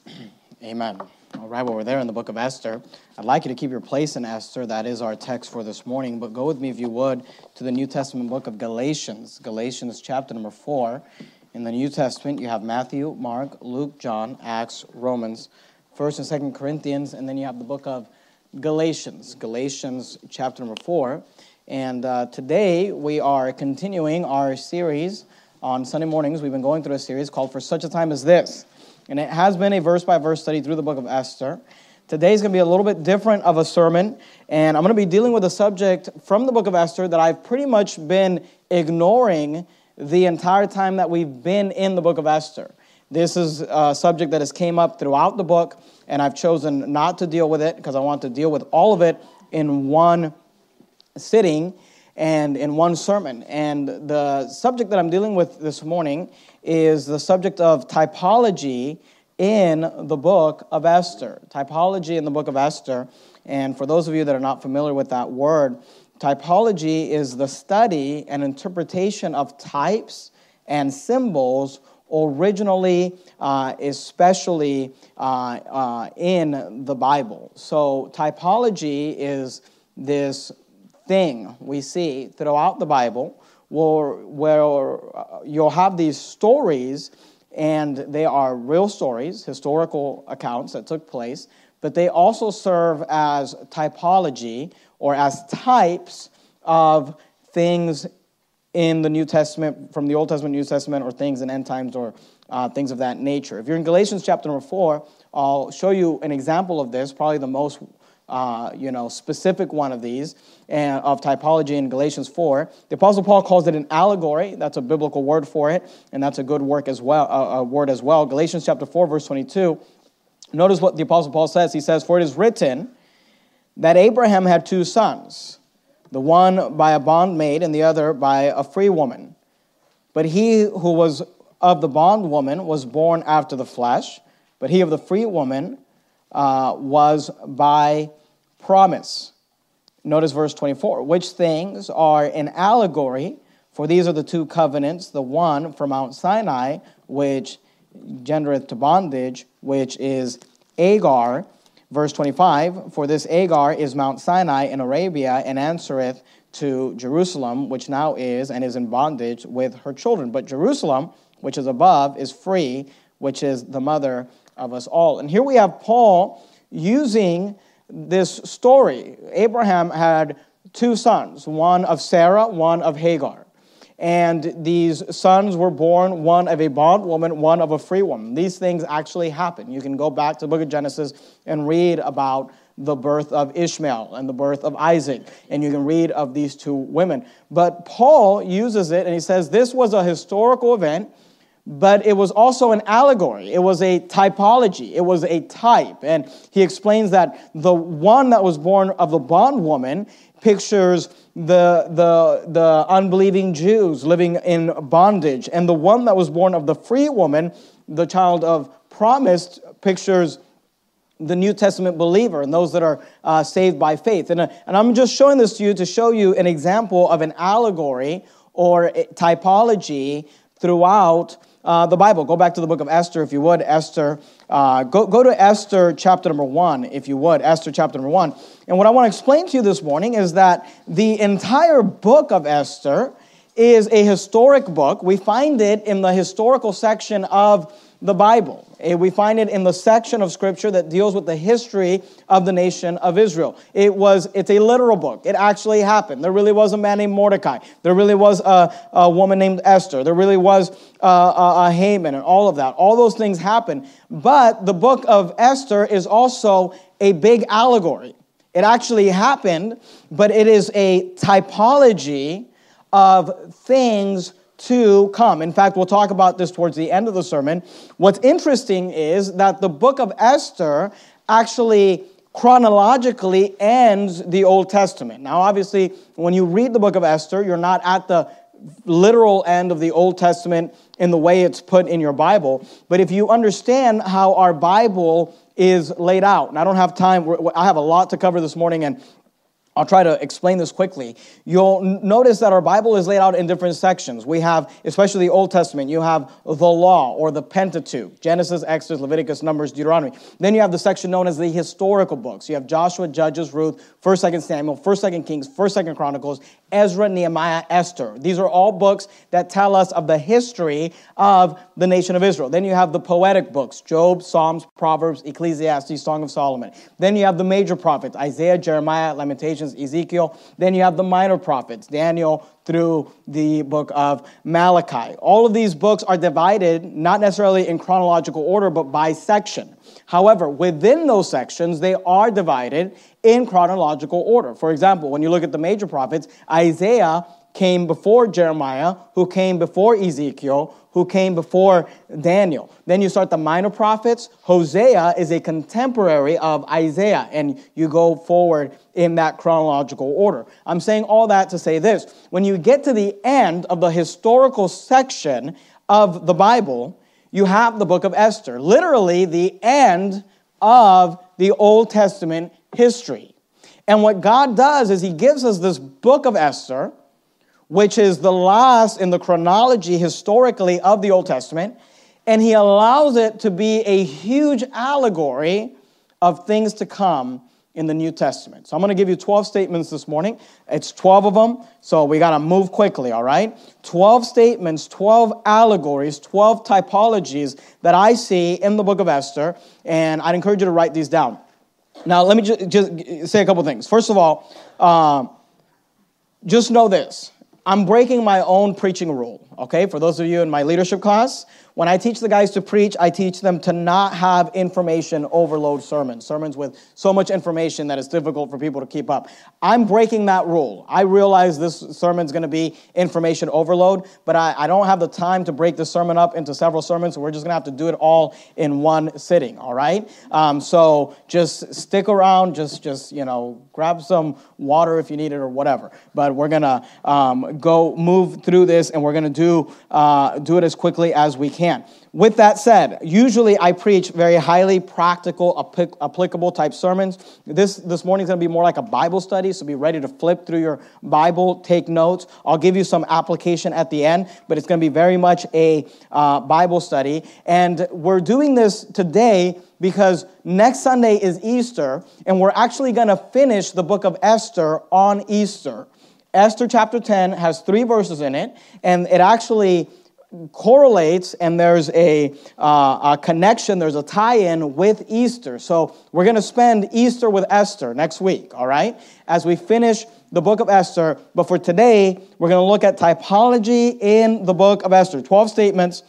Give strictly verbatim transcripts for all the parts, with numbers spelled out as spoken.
Amen. All right, well, we're there in the book of Esther. I'd like you to keep your place in Esther. That is our text for this morning. But go with me, if you would, to the New Testament book of Galatians. Galatians chapter number four. In the New Testament, you have Matthew, Mark, Luke, John, Acts, Romans, First and Second Corinthians, and then you have the book of Galatians. Galatians chapter number four. And uh, today we are continuing our series on Sunday mornings. We've been going through a series called For Such a Time as This. And it has been a verse-by-verse study through the book of Esther. Today's going to be a little bit different of a sermon, and I'm going to be dealing with a subject from the book of Esther that I've pretty much been ignoring the entire time that we've been in the book of Esther. This is a subject that has came up throughout the book, and I've chosen not to deal with it because I want to deal with all of it in one sitting and in one sermon. And the subject that I'm dealing with this morning is the subject of typology in the book of Esther. Typology in the book of Esther. And for those of you that are not familiar with that word, typology is the study and interpretation of types and symbols originally, uh, especially uh, uh, in the Bible. So typology is this thing we see throughout the Bible where, where you'll have these stories, and they are real stories, historical accounts that took place, but they also serve as typology or as types of things in the New Testament, from the Old Testament, New Testament, or things in end times, or uh, things of that nature. If you're in Galatians chapter number four, I'll show you an example of this, probably the most Uh, you know, specific one of these, and of typology in Galatians four. The Apostle Paul calls it an allegory. That's a biblical word for it, and that's a good work as well, uh, a word as well. Galatians chapter four, verse twenty-two. Notice what the Apostle Paul says. He says, "For it is written that Abraham had two sons, the one by a bondmaid and the other by a free woman. But he who was of the bondwoman was born after the flesh, but he of the free woman uh, was by promise." Notice verse twenty-four, "Which things are an allegory, for these are the two covenants, the one from Mount Sinai, which gendereth to bondage, which is Agar." Verse twenty-five, "For this Agar is Mount Sinai in Arabia, and answereth to Jerusalem, which now is and is in bondage with her children. But Jerusalem, which is above, is free, which is the mother of us all." And here we have Paul using this story. Abraham had two sons, one of Sarah, one of Hagar. And these sons were born, one of a bondwoman, one of a free woman. These things actually happen. You can go back to the book of Genesis and read about the birth of Ishmael and the birth of Isaac. And you can read of these two women. But Paul uses it, and he says this was a historical event, but it was also an allegory. It was a typology. It was a type. And he explains that the one that was born of the bondwoman pictures the, the, the unbelieving Jews living in bondage. And the one that was born of the free woman, the child of promise, pictures the New Testament believer and those that are uh, saved by faith. And, uh, and I'm just showing this to you to show you an example of an allegory or a typology throughout Uh, the Bible. Go back to the book of Esther, if you would. Esther, uh, go, go to Esther chapter number one, if you would. Esther chapter number one. And what I want to explain to you this morning is that the entire book of Esther is a historic book. We find it in the historical section of the Bible. We find it in the section of Scripture that deals with the history of the nation of Israel. It was, it's a literal book. It actually happened. There really was a man named Mordecai. There really was a, a woman named Esther. There really was a, a, a Haman and all of that. All those things happened. But the book of Esther is also a big allegory. It actually happened, but it is a typology of things to come. In fact, we'll talk about this towards the end of the sermon. What's interesting is that the book of Esther actually chronologically ends the Old Testament. Now, obviously, when you read the book of Esther, you're not at the literal end of the Old Testament in the way it's put in your Bible. But if you understand how our Bible is laid out, and I don't have time, I have a lot to cover this morning, and I'll try to explain this quickly. You'll notice that our Bible is laid out in different sections. We have, especially the Old Testament, you have the law or the Pentateuch, Genesis, Exodus, Leviticus, Numbers, Deuteronomy. Then you have the section known as the historical books. You have Joshua, Judges, Ruth, first, second Samuel, first, second Kings, first, second Chronicles, Ezra, Nehemiah, Esther. These are all books that tell us of the history of the nation of Israel. Then you have the poetic books, Job, Psalms, Proverbs, Ecclesiastes, Song of Solomon. Then you have the major prophets, Isaiah, Jeremiah, Lamentations, Ezekiel. Then you have the minor prophets, Daniel through the book of Malachi. All of these books are divided, not necessarily in chronological order, but by section. However, within those sections, they are divided in chronological order. For example, when you look at the major prophets, Isaiah came before Jeremiah, who came before Ezekiel, who came before Daniel. Then you start the minor prophets. Hosea is a contemporary of Isaiah, and you go forward in that chronological order. I'm saying all that to say this. When you get to the end of the historical section of the Bible, you have the book of Esther, literally the end of the Old Testament history. And what God does is he gives us this book of Esther, which is the last in the chronology historically of the Old Testament, and he allows it to be a huge allegory of things to come in the New Testament. So I'm going to give you twelve statements this morning. It's twelve of them, so we got to move quickly, all right? twelve statements, twelve allegories, twelve typologies that I see in the book of Esther, and I'd encourage you to write these down. Now, let me ju- just say a couple things. First of all, uh, just know this. I'm breaking my own preaching rule, okay? For those of you in my leadership class, when I teach the guys to preach, I teach them to not have information overload sermons, sermons with so much information that it's difficult for people to keep up. I'm breaking that rule. I realize this sermon's going to be information overload, but I, I don't have the time to break the sermon up into several sermons, so we're just going to have to do it all in one sitting, all right? Um, so just stick around, just, just you know, grab some water if you need it or whatever. But we're going to um, go move through this, and we're going to do uh, do it as quickly as we can. With that said, usually I preach very highly practical, applic- applicable type sermons. This this morning is going to be more like a Bible study, so be ready to flip through your Bible, take notes. I'll give you some application at the end, but it's going to be very much a uh, Bible study. And we're doing this today because next Sunday is Easter, and we're actually going to finish the book of Esther on Easter. Esther chapter ten has three verses in it, and it actually correlates, and there's a, uh, a connection, there's a tie-in with Easter. So we're going to spend Easter with Esther next week, all right, as we finish the book of Esther. But for today, we're going to look at typology in the book of Esther. twelve statements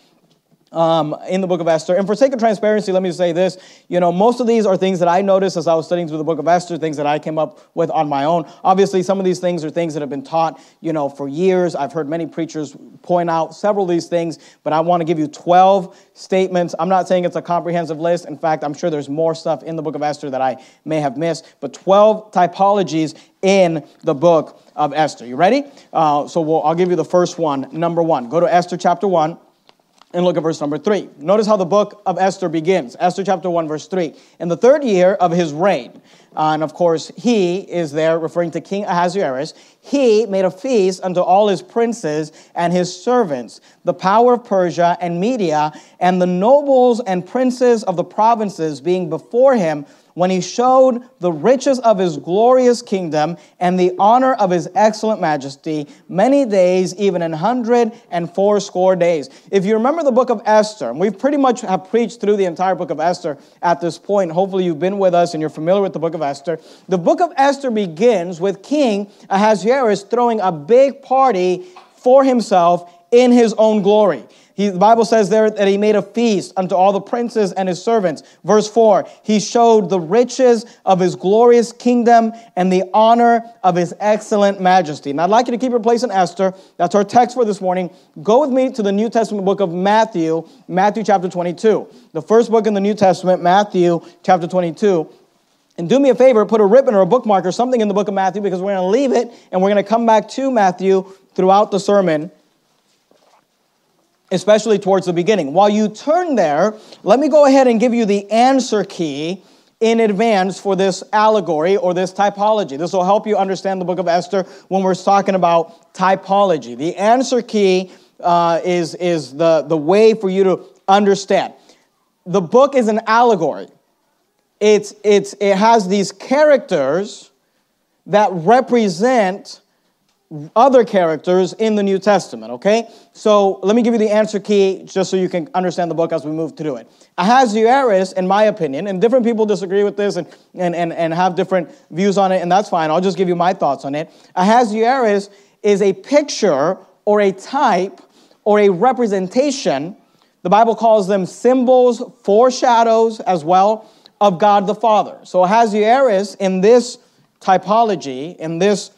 Um, in the book of Esther. And for sake of transparency, let me say this. You know, most of these are things that I noticed as I was studying through the book of Esther, things that I came up with on my own. Obviously, some of these things are things that have been taught, you know, for years. I've heard many preachers point out several of these things, but I want to give you twelve statements. I'm not saying it's a comprehensive list. In fact, I'm sure there's more stuff in the book of Esther that I may have missed, but twelve typologies in the book of Esther. You ready? Uh, so we'll, I'll give you the first one. Number one, go to Esther chapter one. And look at verse number three. Notice how the book of Esther begins. Esther chapter one, verse three. In the third year of his reign, uh, and of course, he is there referring to King Ahasuerus, he made a feast unto all his princes and his servants, the power of Persia and Media, and the nobles and princes of the provinces being before him, when he showed the riches of his glorious kingdom and the honor of his excellent majesty, many days, even an hundred and fourscore days. If you remember the book of Esther, and we've pretty much have preached through the entire book of Esther at this point. Hopefully you've been with us and you're familiar with the book of Esther. The book of Esther begins with King Ahasuerus throwing a big party for himself in his own glory. He, the Bible says there that he made a feast unto all the princes and his servants. Verse four, he showed the riches of his glorious kingdom and the honor of his excellent majesty. And I'd like you to keep your place in Esther. That's our text for this morning. Go with me to the New Testament book of Matthew, Matthew chapter twenty-two. The first book in the New Testament, Matthew chapter twenty-two. And do me a favor, put a ribbon or a bookmark or something in the book of Matthew, because we're going to leave it and we're going to come back to Matthew throughout the sermon, especially towards the beginning. While you turn there, let me go ahead and give you the answer key in advance for this allegory or this typology. This will help you understand the book of Esther when we're talking about typology. The answer key uh, is, is the, the way for you to understand. The book is an allegory. It's, it's, it has these characters that represent other characters in the New Testament, okay? So let me give you the answer key just so you can understand the book as we move through it. Ahasuerus, in my opinion, and different people disagree with this and, and, and, and have different views on it, and that's fine. I'll just give you my thoughts on it. Ahasuerus is a picture or a type or a representation. The Bible calls them symbols, foreshadows as well, of God the Father. So Ahasuerus, in this typology, in this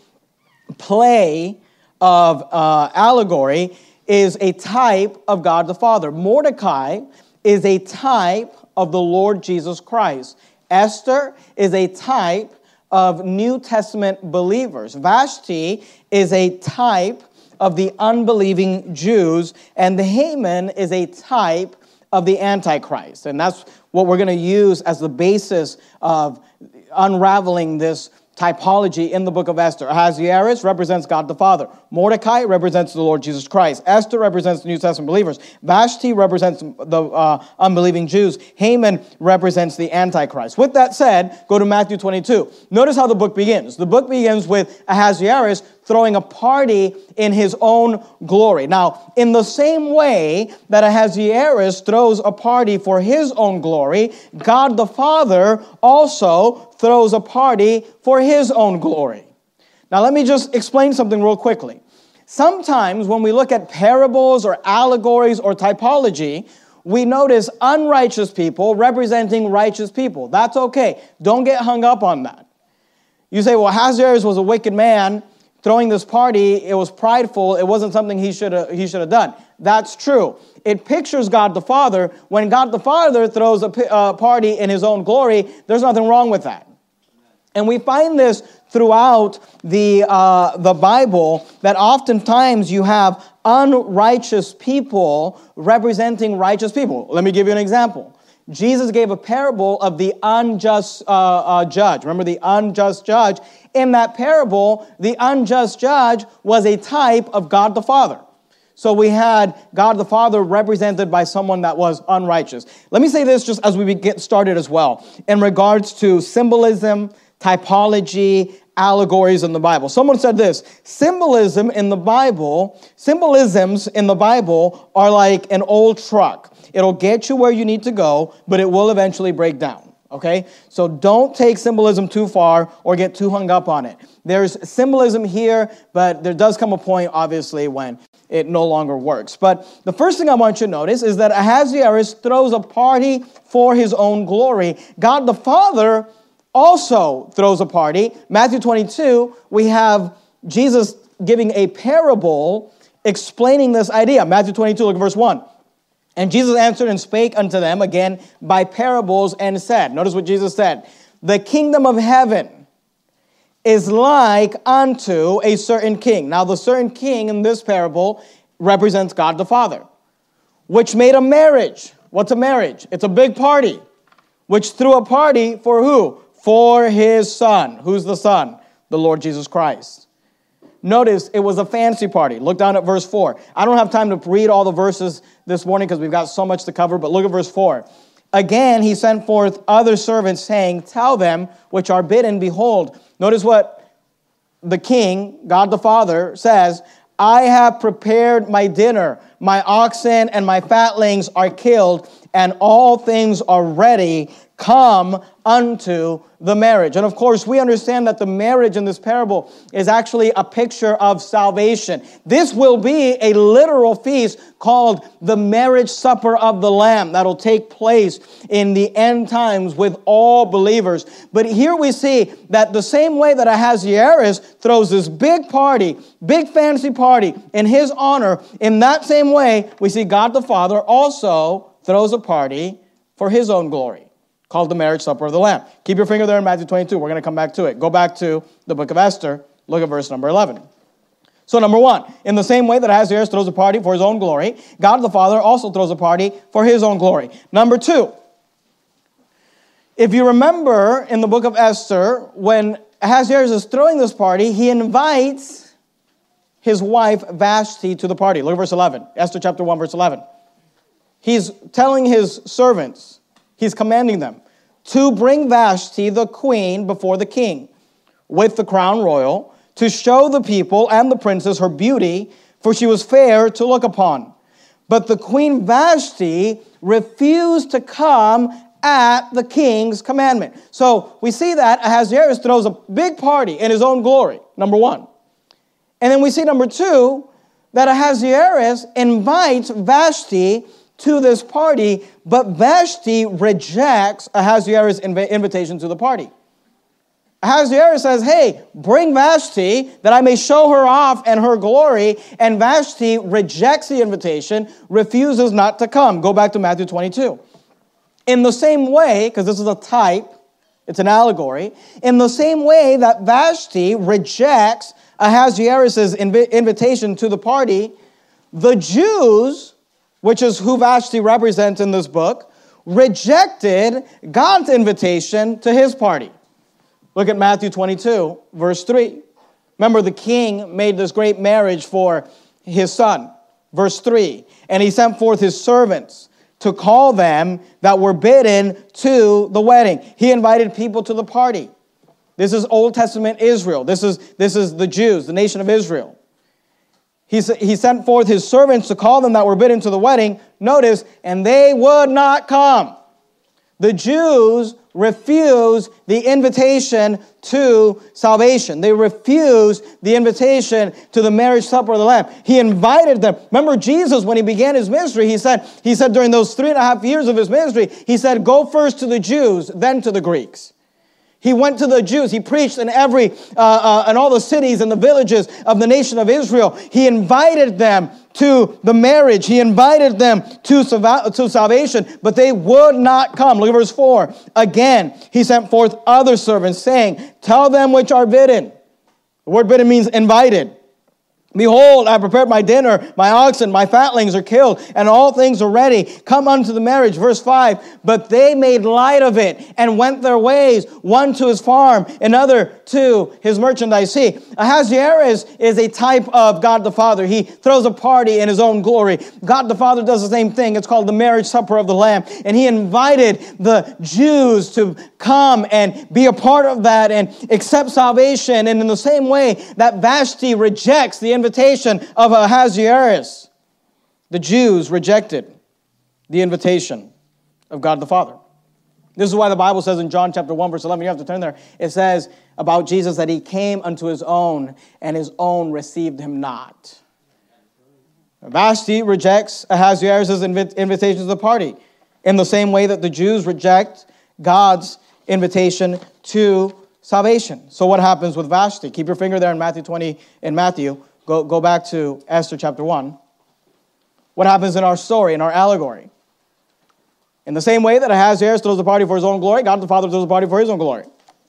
play of uh, allegory, is a type of God the Father. Mordecai is a type of the Lord Jesus Christ. Esther is a type of New Testament believers. Vashti is a type of the unbelieving Jews, and Haman is a type of the Antichrist. And that's what we're going to use as the basis of unraveling this typology in the book of Esther. Ahasuerus represents God the Father. Mordecai represents the Lord Jesus Christ. Esther represents the New Testament believers. Vashti represents the uh, unbelieving Jews. Haman represents the Antichrist. With that said, go to Matthew twenty-two. Notice how the book begins. The book begins with Ahasuerus throwing a party in his own glory. Now, in the same way that Ahasuerus throws a party for his own glory, God the Father also throws a party for his own glory. Now, let me just explain something real quickly. Sometimes when we look at parables or allegories or typology, we notice unrighteous people representing righteous people. That's okay. Don't get hung up on that. You say, well, Ahasuerus was a wicked man throwing this party. It was prideful. It wasn't something he should have he should have done. That's true. It pictures God the Father. When God the Father throws a uh, party in his own glory, there's nothing wrong with that. And we find this throughout the uh, the Bible, that oftentimes you have unrighteous people representing righteous people. Let me give you an example. Jesus gave a parable of the unjust uh, uh, judge. Remember the unjust judge? In that parable, the unjust judge was a type of God the Father. So we had God the Father represented by someone that was unrighteous. Let me say this just as we get started as well, in regards to symbolism, typology, allegories in the Bible. Someone said this: symbolism in the Bible, symbolisms in the Bible are like an old truck. It'll get you where you need to go, but it will eventually break down. Okay? So don't take symbolism too far or get too hung up on it. There's symbolism here, but there does come a point, obviously, when it no longer works. But the first thing I want you to notice is that Ahasuerus throws a party for his own glory. God the Father also throws a party. Matthew twenty-two, we have Jesus giving a parable explaining this idea. Matthew twenty-two, look at verse one. And Jesus answered and spake unto them again by parables and said, notice what Jesus said, the kingdom of heaven is like unto a certain king. Now the certain king in this parable represents God the Father, which made a marriage. What's a marriage? It's a big party, which threw a party for who? For his son. Who's the son? The Lord Jesus Christ. Notice it was a fancy party. Look down at verse four. I don't have time to read all the verses this morning because we've got so much to cover, but look at verse four. Again, he sent forth other servants, saying, tell them which are bidden, behold. Notice what the king, God the Father, says, I have prepared my dinner. My oxen and my fatlings are killed, and all things are ready. Come unto the marriage. And of course, we understand that the marriage in this parable is actually a picture of salvation. This will be a literal feast called the marriage supper of the Lamb that'll take place in the end times with all believers. But here we see that the same way that Ahasuerus throws this big party, big fancy party in his honor, in that same way, we see God the Father also throws a party for his own glory, called the marriage supper of the Lamb. Keep your finger there in Matthew twenty-two. We're going to come back to it. Go back to the book of Esther. Look at verse number eleven. So number one, in the same way that Ahasuerus throws a party for his own glory, God the Father also throws a party for his own glory. Number two, If you remember in the book of Esther, when Ahasuerus is throwing this party, he invites his wife Vashti to the party. Look at verse eleven. Esther chapter one, verse eleven. He's telling his servants, he's commanding them to bring Vashti, the queen, before the king with the crown royal, to show the people and the princess her beauty, for she was fair to look upon. But the queen Vashti refused to come at the king's commandment. So we see that Ahasuerus throws a big party in his own glory, number one. And then we see, number two, that Ahasuerus invites Vashti to this party, but Vashti rejects Ahasuerus' inv- invitation to the party. Ahasuerus says, hey, bring Vashti that I may show her off and her glory. And Vashti rejects the invitation, refuses not to come. Go back to Matthew twenty-two. In the same way, because this is a type, it's an allegory, in the same way that Vashti rejects Ahasuerus' inv- invitation to the party, the Jews, which is who Vashti represents in this book, rejected God's invitation to his party. Look at Matthew twenty-two, verse three. Remember, the king made this great marriage for his son. Verse three. And he sent forth his servants to call them that were bidden to the wedding. He invited people to the party. This is Old Testament Israel. This is, this is the Jews, the nation of Israel. He, he sent forth his servants to call them that were bidden to the wedding. Notice, and they would not come. The Jews refused the invitation to salvation. They refused the invitation to the marriage supper of the Lamb. He invited them. Remember Jesus, when he began his ministry, he said, he said during those three and a half years of his ministry, he said, go first to the Jews, then to the Greeks. He went to the Jews. He preached in every, uh, uh, in all the cities and the villages of the nation of Israel. He invited them to the marriage. He invited them to, to salvation, but they would not come. Look at verse four. Again, he sent forth other servants, saying, tell them which are bidden. The word bidden means invited. Behold, I prepared my dinner, my oxen, my fatlings are killed, and all things are ready. Come unto the marriage. Verse five, but they made light of it and went their ways, one to his farm, another to his merchandise. See, Ahasuerus is a type of God the Father. He throws a party in his own glory. God the Father does the same thing. It's called the marriage supper of the Lamb. And he invited the Jews to come and be a part of that and accept salvation. And in the same way that Vashti rejects the invitation of Ahasuerus, the Jews rejected the invitation of God the Father. This is why the Bible says in John chapter one, verse eleven, you have to turn there, it says about Jesus that he came unto his own, and his own received him not. Vashti rejects Ahasuerus' invi- invitation to the party in the same way that the Jews reject God's invitation to salvation. So what happens with Vashti? Keep your finger there in Matthew twenty, in Matthew. Go, go back to Esther chapter one. What happens in our story, in our allegory? In the same way that Ahasuerus throws a party for his own glory, God the Father throws a party for his own glory.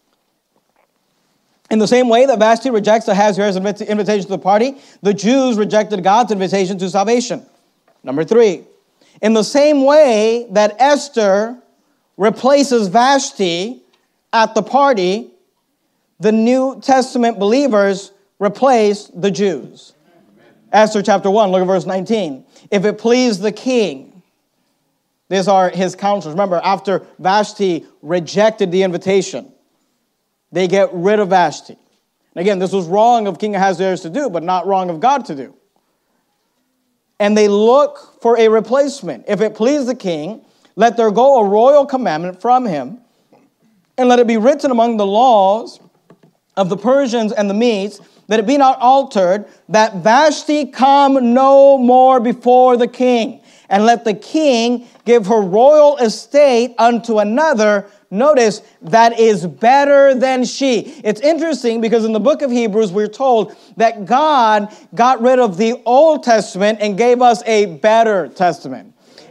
In the same way that Vashti rejects Ahasuerus' invitation to the party, the Jews rejected God's invitation to salvation. Number three, in the same way that Esther replaces Vashti at the party, the New Testament believers replace the Jews. Esther chapter one, look at verse nineteen. If it please the king, these are his counselors. Remember, after Vashti rejected the invitation, they get rid of Vashti. And again, this was wrong of King Ahasuerus to do, but not wrong of God to do. And they look for a replacement. If it please the king, let there go a royal commandment from him, and let it be written among the laws of the Persians and the Medes, that it be not altered, that Vashti come no more before the king. And let the king give her royal estate unto another, notice, that is better than she. It's interesting because in the book of Hebrews, we're told that God got rid of the Old Testament and gave us a better testament.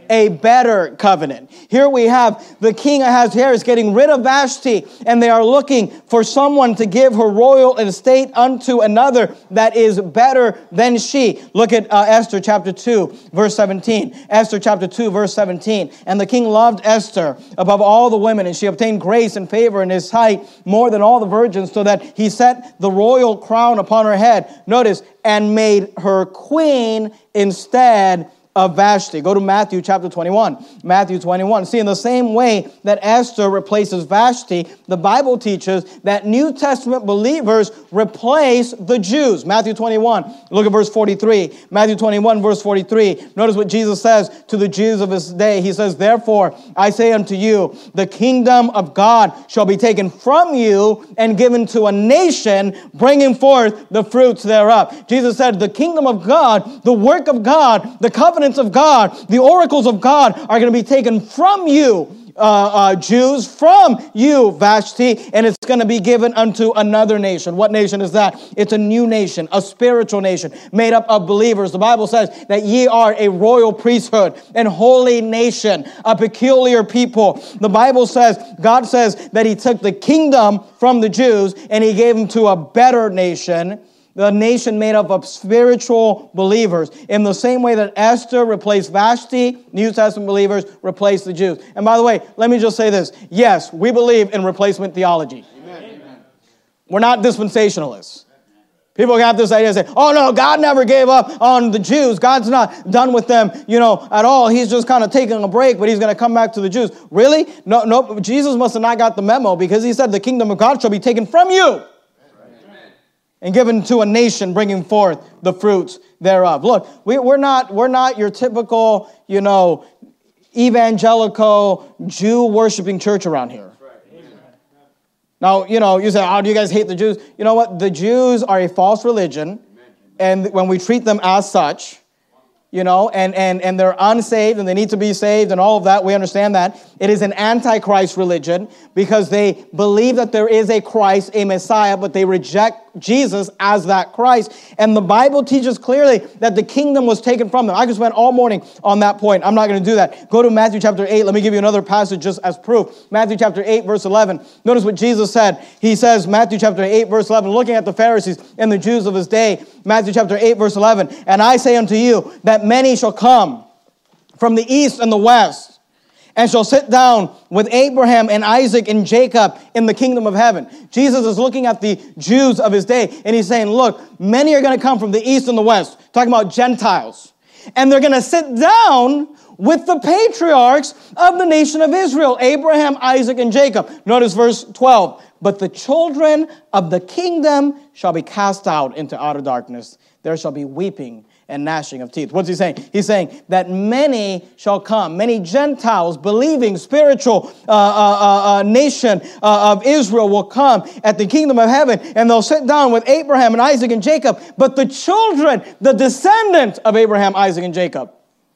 A better covenant. Here we have the king Ahasuerus getting rid of Vashti, and they are looking for someone to give her royal estate unto another that is better than she. Look at uh, Esther chapter two, verse seventeen. Esther chapter two, verse seventeen. And the king loved Esther above all the women, and she obtained grace and favor in his sight more than all the virgins, so that he set the royal crown upon her head. Notice, and made her queen instead of Vashti. Go to Matthew chapter twenty-one. Matthew twenty-one. See, in the same way that Esther replaces Vashti, the Bible teaches that New Testament believers replace the Jews. Matthew twenty-one. Look at verse forty-three. Matthew twenty-one, verse forty-three. Notice what Jesus says to the Jews of his day. He says, therefore, I say unto you, the kingdom of God shall be taken from you and given to a nation, bringing forth the fruits thereof. Jesus said, the kingdom of God, the work of God, the covenant of God, the oracles of God are going to be taken from you, uh, uh, Jews, from you, Vashti, and it's going to be given unto another nation. What nation is that? It's a new nation, a spiritual nation made up of believers. The Bible says that ye are a royal priesthood and holy nation, a peculiar people. The Bible says, God says that he took the kingdom from the Jews and he gave them to a better nation, the nation made up of spiritual believers. In the same way that Esther replaced Vashti, New Testament believers replaced the Jews. And by the way, let me just say this. Yes, we believe in replacement theology. Amen. We're not dispensationalists. People have this idea, say, oh no, God never gave up on the Jews. God's not done with them, you know, at all. He's just kind of taking a break, but he's going to come back to the Jews. Really? No, no, Jesus must have not got the memo, because he said the kingdom of God shall be taken from you and given to a nation, bringing forth the fruits thereof. Look, we, we're not we're not your typical, you know, evangelical Jew worshiping church around here. Now, you know, you say, oh, do you guys hate the Jews? You know what? The Jews are a false religion, and when we treat them as such, you know, and, and, and they're unsaved and they need to be saved and all of that, we understand that. It is an antichrist religion because they believe that there is a Christ, a Messiah, but they reject Jesus as that Christ. And the Bible teaches clearly that the kingdom was taken from them. I could spend all morning on that point. I'm not going to do that. Go to Matthew chapter eight. Let me give you another passage just as proof. Matthew chapter eight, verse eleven. Notice what Jesus said. He says, Matthew chapter eight, verse eleven, looking at the Pharisees and the Jews of his day. Matthew chapter eight, verse eleven. And I say unto you that many shall come from the east and the west, and shall sit down with Abraham and Isaac and Jacob in the kingdom of heaven. Jesus is looking at the Jews of his day, and he's saying, look, many are going to come from the east and the west, talking about Gentiles, and they're going to sit down with the patriarchs of the nation of Israel, Abraham, Isaac, and Jacob. Notice verse twelve. But the children of the kingdom shall be cast out into outer darkness. There shall be weeping and gnashing of teeth. What's he saying? He's saying that many shall come, many Gentiles, believing, spiritual uh, uh, uh, uh, nation uh, of Israel will come at the kingdom of heaven, and they'll sit down with Abraham and Isaac and Jacob. But the children, the descendants of Abraham, Isaac, and Jacob,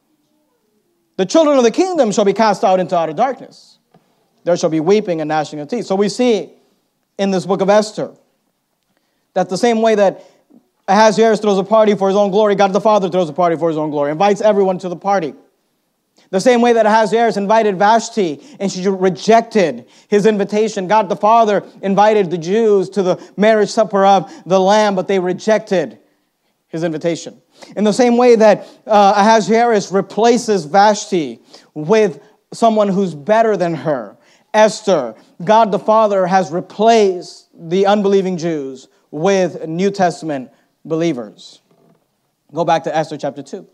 the children of the kingdom shall be cast out into outer darkness. There shall be weeping and gnashing of teeth. So we see in this book of Esther that the same way that Ahasuerus throws a party for his own glory, God the Father throws a party for his own glory, invites everyone to the party. The same way that Ahasuerus invited Vashti and she rejected his invitation, God the Father invited the Jews to the marriage supper of the Lamb, but they rejected his invitation. In the same way that uh, Ahasuerus replaces Vashti with someone who's better than her, Esther, God the Father has replaced the unbelieving Jews with New Testament believers. Go back to Esther chapter two.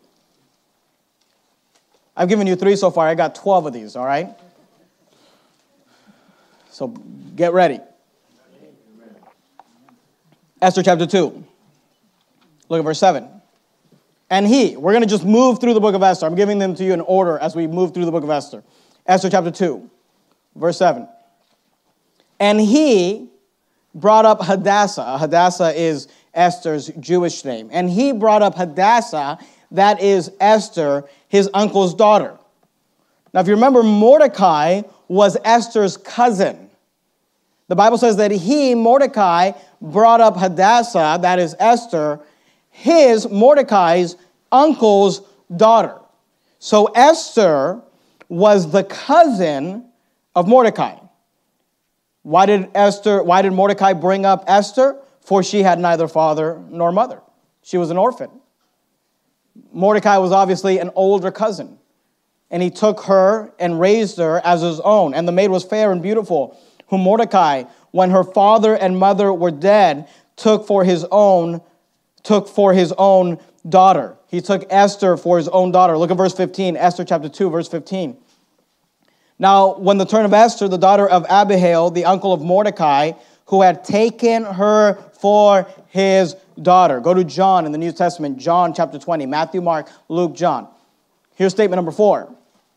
I've given you three so far. I got twelve of these, all right? So get ready. Esther chapter two. Look at verse seven. And he, we're going to just move through the book of Esther. I'm giving them to you in order as we move through the book of Esther. Esther chapter two, verse seven. And he brought up Hadassah. Hadassah is Esther's Jewish name. And he brought up Hadassah, that is Esther, his uncle's daughter. Now, if you remember, Mordecai was Esther's cousin. The Bible says that he, Mordecai, brought up Hadassah, that is Esther, his, Mordecai's, uncle's daughter. So Esther was the cousin of Mordecai. Why did Esther, why did Mordecai bring up Esther? For she had neither father nor mother. She was an orphan. Mordecai was obviously an older cousin, and he took her and raised her as his own. And the maid was fair and beautiful, whom Mordecai, when her father and mother were dead, took for his own, took for his own daughter. He took Esther for his own daughter. Look at verse fifteen, Esther chapter two, verse fifteen. Now, when the turn of Esther, the daughter of Abihail, the uncle of Mordecai, who had taken her for his daughter. Go to John in the New Testament, John chapter twenty, Matthew, Mark, Luke, John. Here's statement number four.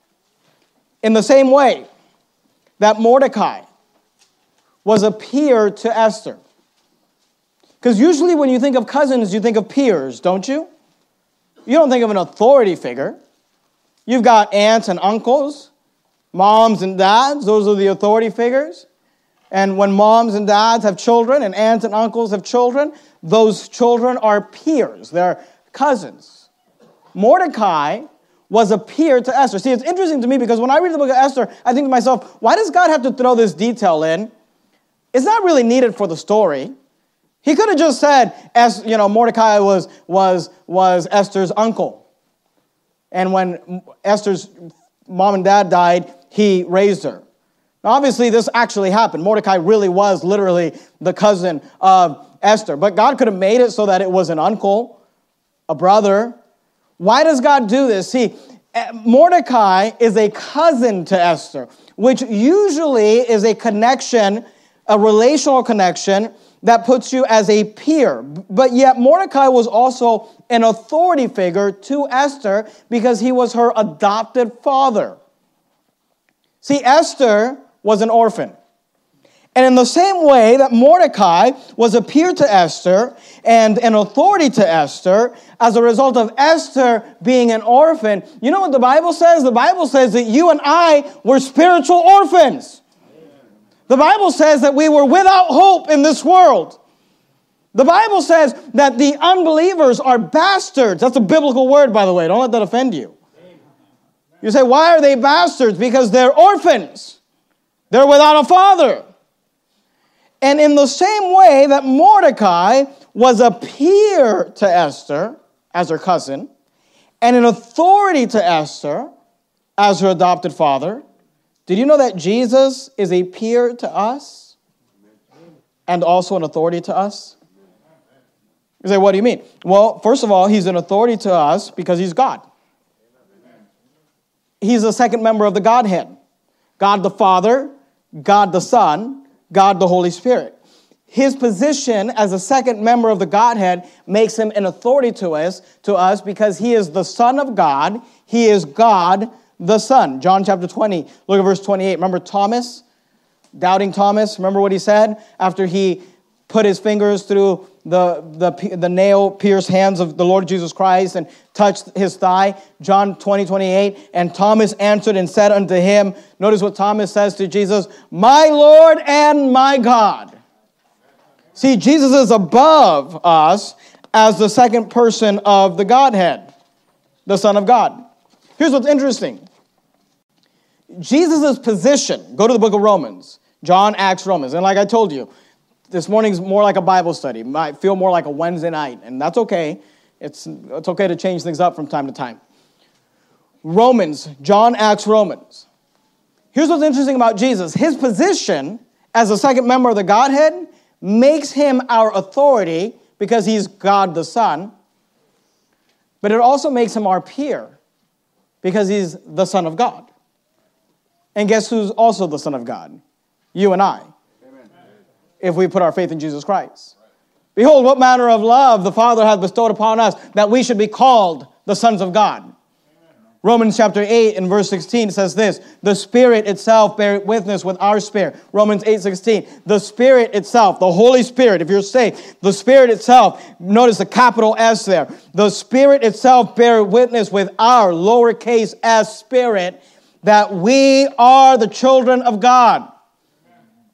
In the same way that Mordecai was a peer to Esther. Because usually when you think of cousins, you think of peers, don't you? You don't think of an authority figure. You've got aunts and uncles, moms and dads. Those are the authority figures. And when moms and dads have children and aunts and uncles have children, those children are peers. They're cousins. Mordecai was a peer to Esther. See, it's interesting to me because when I read the book of Esther, I think to myself, why does God have to throw this detail in? It's not really needed for the story. He could have just said, as you know, Mordecai was, was, was Esther's uncle. And when Esther's mom and dad died, he raised her. Now, obviously, this actually happened. Mordecai really was literally the cousin of Esther. But God could have made it so that it was an uncle, a brother. Why does God do this? See, Mordecai is a cousin to Esther, which usually is a connection, a relational connection that puts you as a peer. But yet Mordecai was also an authority figure to Esther because he was her adopted father. See, Esther was an orphan. And in the same way that Mordecai was a peer to Esther and an authority to Esther, as a result of Esther being an orphan, you know what the Bible says? The Bible says that you and I were spiritual orphans. The Bible says that we were without hope in this world. The Bible says that the unbelievers are bastards. That's a biblical word, by the way. Don't let that offend you. You say, why are they bastards? Because they're orphans. They're without a father. And in the same way that Mordecai was a peer to Esther as her cousin, and an authority to Esther as her adopted father, did you know that Jesus is a peer to us and also an authority to us? You say, what do you mean? Well, first of all, he's an authority to us because he's God. He's the second member of the Godhead. God the Father, God the Son, God the Holy Spirit. His position as a second member of the Godhead makes him an authority to us, to us because he is the Son of God. He is God the Son. John chapter twenty, look at verse twenty-eight. Remember Thomas, doubting Thomas? Remember what he said after he put his fingers through the, the, the nail-pierced hands of the Lord Jesus Christ and touched his thigh? John twenty, twenty-eight. And Thomas answered and said unto him, notice what Thomas says to Jesus, my Lord and my God. See, Jesus is above us as the second person of the Godhead, the Son of God. Here's what's interesting. Jesus' position, go to the book of Romans, John, Acts, Romans. And like I told you, this morning's more like a Bible study. It might feel more like a Wednesday night, and that's okay. It's, it's okay to change things up from time to time. Romans, John, Acts, Romans. Here's what's interesting about Jesus. His position as a second member of the Godhead makes him our authority because he's God the Son, but it also makes him our peer because he's the Son of God. And guess who's also the Son of God? You and I. Amen. If we put our faith in Jesus Christ. Behold, what manner of love the Father hath bestowed upon us, that we should be called the sons of God. Amen. Romans chapter eight and verse sixteen says this, the Spirit itself bear witness with our spirit. Romans eight sixteen, the Spirit itself, the Holy Spirit, if you're saved, the Spirit itself, notice the capital S there, the Spirit itself bear witness with our lowercase s spirit that we are the children of God.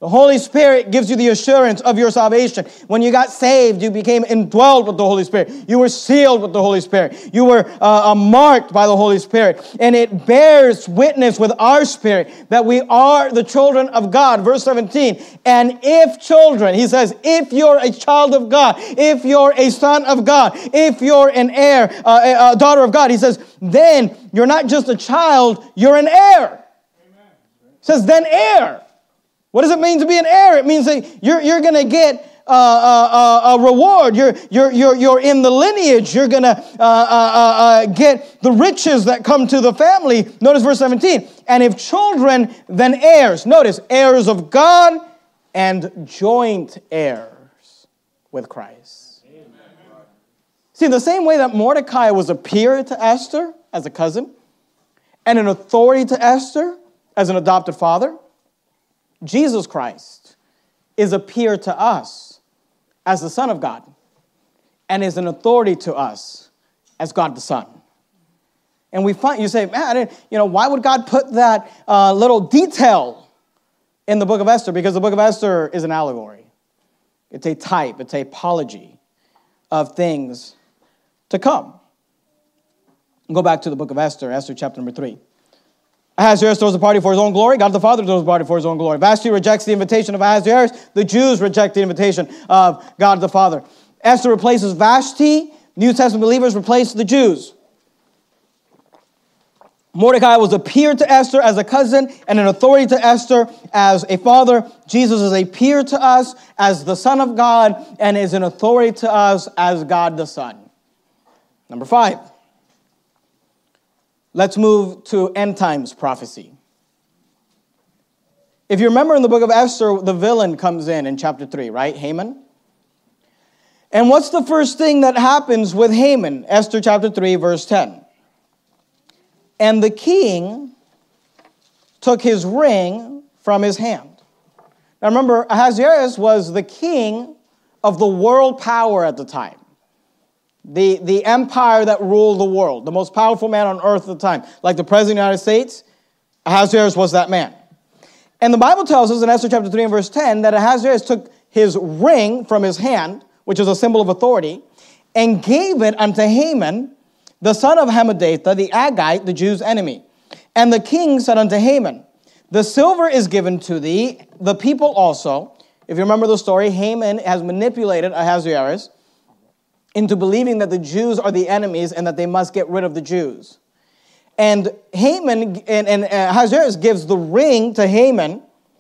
The Holy Spirit gives you the assurance of your salvation. When you got saved, you became indwelled with the Holy Spirit. You were sealed with the Holy Spirit. You were uh, uh, marked by the Holy Spirit. And it bears witness with our spirit that we are the children of God. Verse seventeen, and if children, he says, if you're a child of God, if you're a son of God, if you're an heir, uh, a, a daughter of God, he says, then you're not just a child, you're an heir. Amen. He says, then heir. What does it mean to be an heir? It means that you're, you're going to get uh, uh, uh, a reward. You're, you're, you're, you're in the lineage. You're going to uh, uh, uh, get the riches that come to the family. Notice verse seventeen. And if children, then heirs. Notice, heirs of God and joint heirs with Christ. Amen. See, the same way that Mordecai was a peer to Esther as a cousin and an authority to Esther as an adopted father, Jesus Christ is a peer to us as the Son of God and is an authority to us as God the Son. And we find, you say, man, I didn't, you know, why would God put that uh, little detail in the book of Esther? Because the book of Esther is an allegory. It's a type, it's a apology of things to come. Go back to the book of Esther, Esther chapter number three. Ahasuerus throws a party for his own glory. God the Father throws a party for his own glory. Vashti rejects the invitation of Ahasuerus. The Jews reject the invitation of God the Father. Esther replaces Vashti. New Testament believers replace the Jews. Mordecai was a peer to Esther as a cousin and an authority to Esther as a father. Jesus is a peer to us as the Son of God and is an authority to us as God the Son. Number five. Let's move to end times prophecy. If you remember in the book of Esther, the villain comes in in chapter three, right? Haman. And what's the first thing that happens with Haman? Esther chapter three, verse ten. And the king took his ring from his hand. Now remember, Ahasuerus was the king of the world power at the time. The, the empire that ruled the world, the most powerful man on earth at the time. Like the president of the United States, Ahasuerus was that man. And the Bible tells us in Esther chapter three and verse ten that Ahasuerus took his ring from his hand, which is a symbol of authority, and gave it unto Haman, the son of Hammedatha, the Agagite, the Jews' enemy. And the king said unto Haman, the silver is given to thee, the people also. If you remember the story, Haman has manipulated Ahasuerus into believing that the Jews are the enemies and that they must get rid of the Jews. And Haman, and, and Ahasuerus gives the ring to Haman,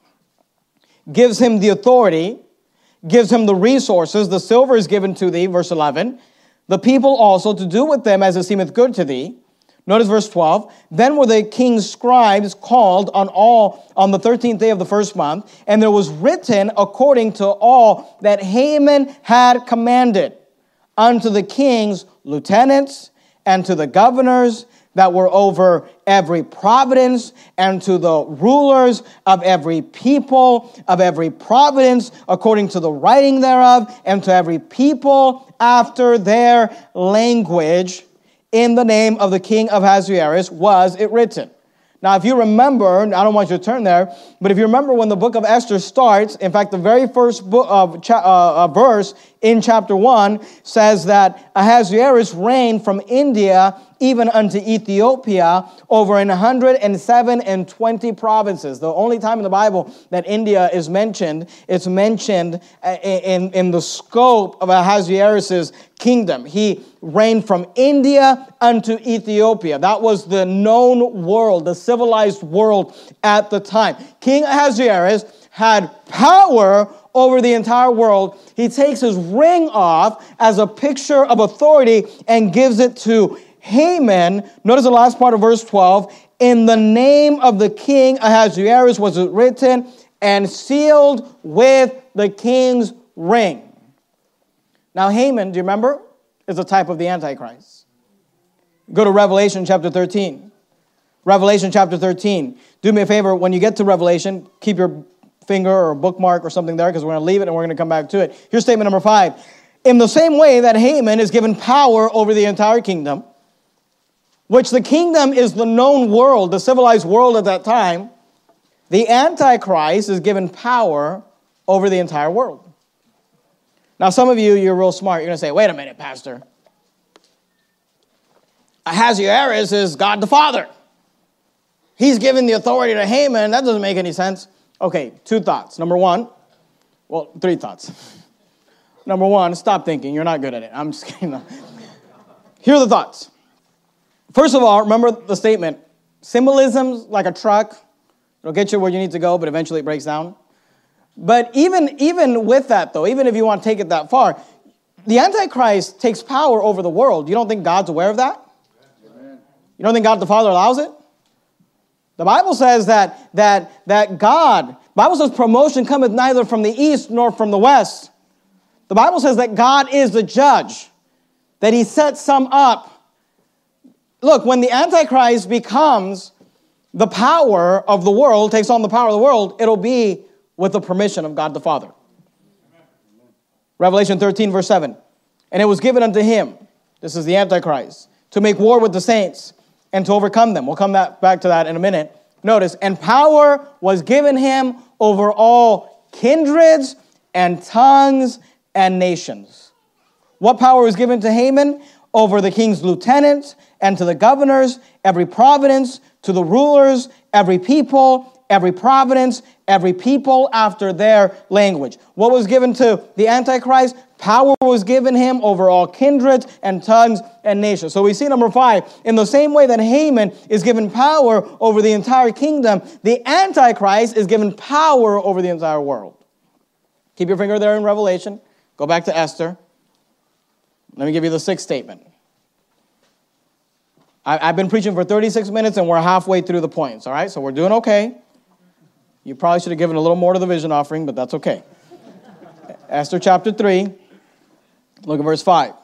gives him the authority, gives him the resources. The silver is given to thee, verse eleven. The people also to do with them as it seemeth good to thee. Notice verse twelve. Then were the king's scribes called on all on the thirteenth day of the first month, and there was written according to all that Haman had commanded, unto the king's lieutenants and to the governors that were over every province, and to the rulers of every people, of every province, according to the writing thereof, and to every people after their language, in the name of the king of Ahasuerus was it written. Now, if you remember, I don't want you to turn there, but if you remember when the book of Esther starts, in fact, the very first book of cha- uh, uh, verse in chapter one says that Ahasuerus reigned from India even unto Ethiopia over one hundred seven and twenty provinces. The only time in the Bible that India is mentioned, it's mentioned in, in the scope of Ahasuerus' kingdom. He reigned from India unto Ethiopia. That was the known world, the civilized world at the time. King Ahasuerus had power over the entire world. He takes his ring off as a picture of authority and gives it to Haman. Notice the last part of verse twelve. In the name of the king Ahasuerus was it written, and sealed with the king's ring. Now Haman, do you remember, is a type of the Antichrist. Go to Revelation chapter thirteen. Revelation chapter thirteen. Do me a favor, when you get to Revelation, keep your finger or bookmark or something there, because we're going to leave it and we're going to come back to it. Here's statement number five. In the same way that Haman is given power over the entire kingdom, which the kingdom is the known world, the civilized world at that time, the Antichrist is given power over the entire world. Now, some of you, you're real smart. You're going to say, wait a minute, Pastor. Ahasuerus is God the Father. He's given the authority to Haman. That doesn't make any sense. Okay, two thoughts. Number one, well, three thoughts. Number one, stop thinking. You're not good at it. I'm just kidding. Here are the thoughts. First of all, remember the statement. Symbolism's like a truck. It'll get you where you need to go, but eventually it breaks down. But even, even with that, though, even if you want to take it that far, the Antichrist takes power over the world. You don't think God's aware of that? Amen. You don't think God the Father allows it? The Bible says that, that, that God, the Bible says promotion cometh neither from the east nor from the west. The Bible says that God is the judge, that he sets some up. Look, when the Antichrist becomes the power of the world, takes on the power of the world, it'll be with the permission of God the Father. Revelation thirteen, verse seven. And it was given unto him, this is the Antichrist, to make war with the saints and to overcome them. We'll come that, back to that in a minute. Notice, and power was given him over all kindreds and tongues and nations. What power was given to Haman? Over the king's lieutenants and to the governors, every province, to the rulers, every people, every province, every people after their language. What was given to the Antichrist? Power was given him over all kindreds and tongues and nations. So we see number five, in the same way that Haman is given power over the entire kingdom, the Antichrist is given power over the entire world. Keep your finger there in Revelation. Go back to Esther. Let me give you the sixth statement. I, I've been preaching for thirty-six minutes and we're halfway through the points, all right? So we're doing okay. You probably should have given a little more to the vision offering, but that's okay. Esther chapter three, look at verse five.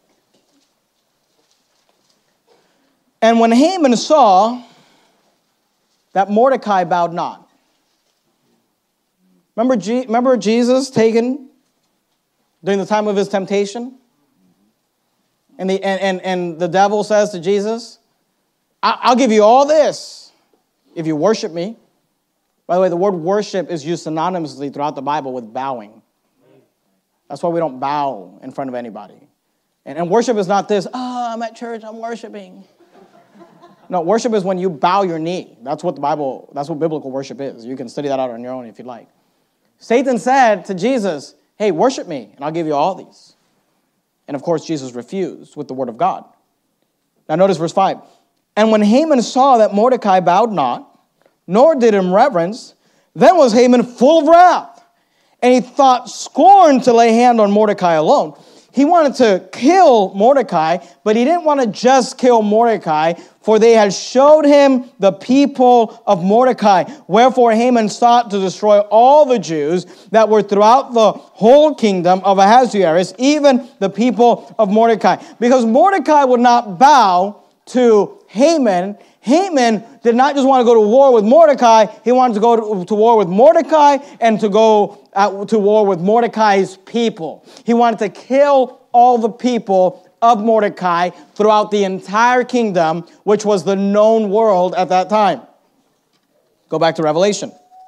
And when Haman saw that Mordecai bowed not. Remember, G- remember Jesus taken during the time of his temptation? And the, and, and, and the devil says to Jesus, I'll give you all this if you worship me. By the way, the word worship is used synonymously throughout the Bible with bowing. That's why we don't bow in front of anybody. And, and worship is not this, oh, I'm at church, I'm worshiping. No, worship is when you bow your knee. That's what the Bible, that's what biblical worship is. You can study that out on your own if you'd like. Satan said to Jesus, hey, worship me, and I'll give you all these. And of course, Jesus refused with the word of God. Now notice verse five. And when Haman saw that Mordecai bowed not, nor did him reverence, then was Haman full of wrath. And he thought scorn to lay hand on Mordecai alone. He wanted to kill Mordecai, but he didn't want to just kill Mordecai, for they had showed him the people of Mordecai. Wherefore Haman sought to destroy all the Jews that were throughout the whole kingdom of Ahasuerus, even the people of Mordecai. Because Mordecai would not bow to Haman. Haman did not just want to go to war with Mordecai. He wanted to go to, to war with Mordecai and to go uh, to war with Mordecai's people. He wanted to kill all the people of Mordecai throughout the entire kingdom, which was the known world at that time. Go back to Revelation.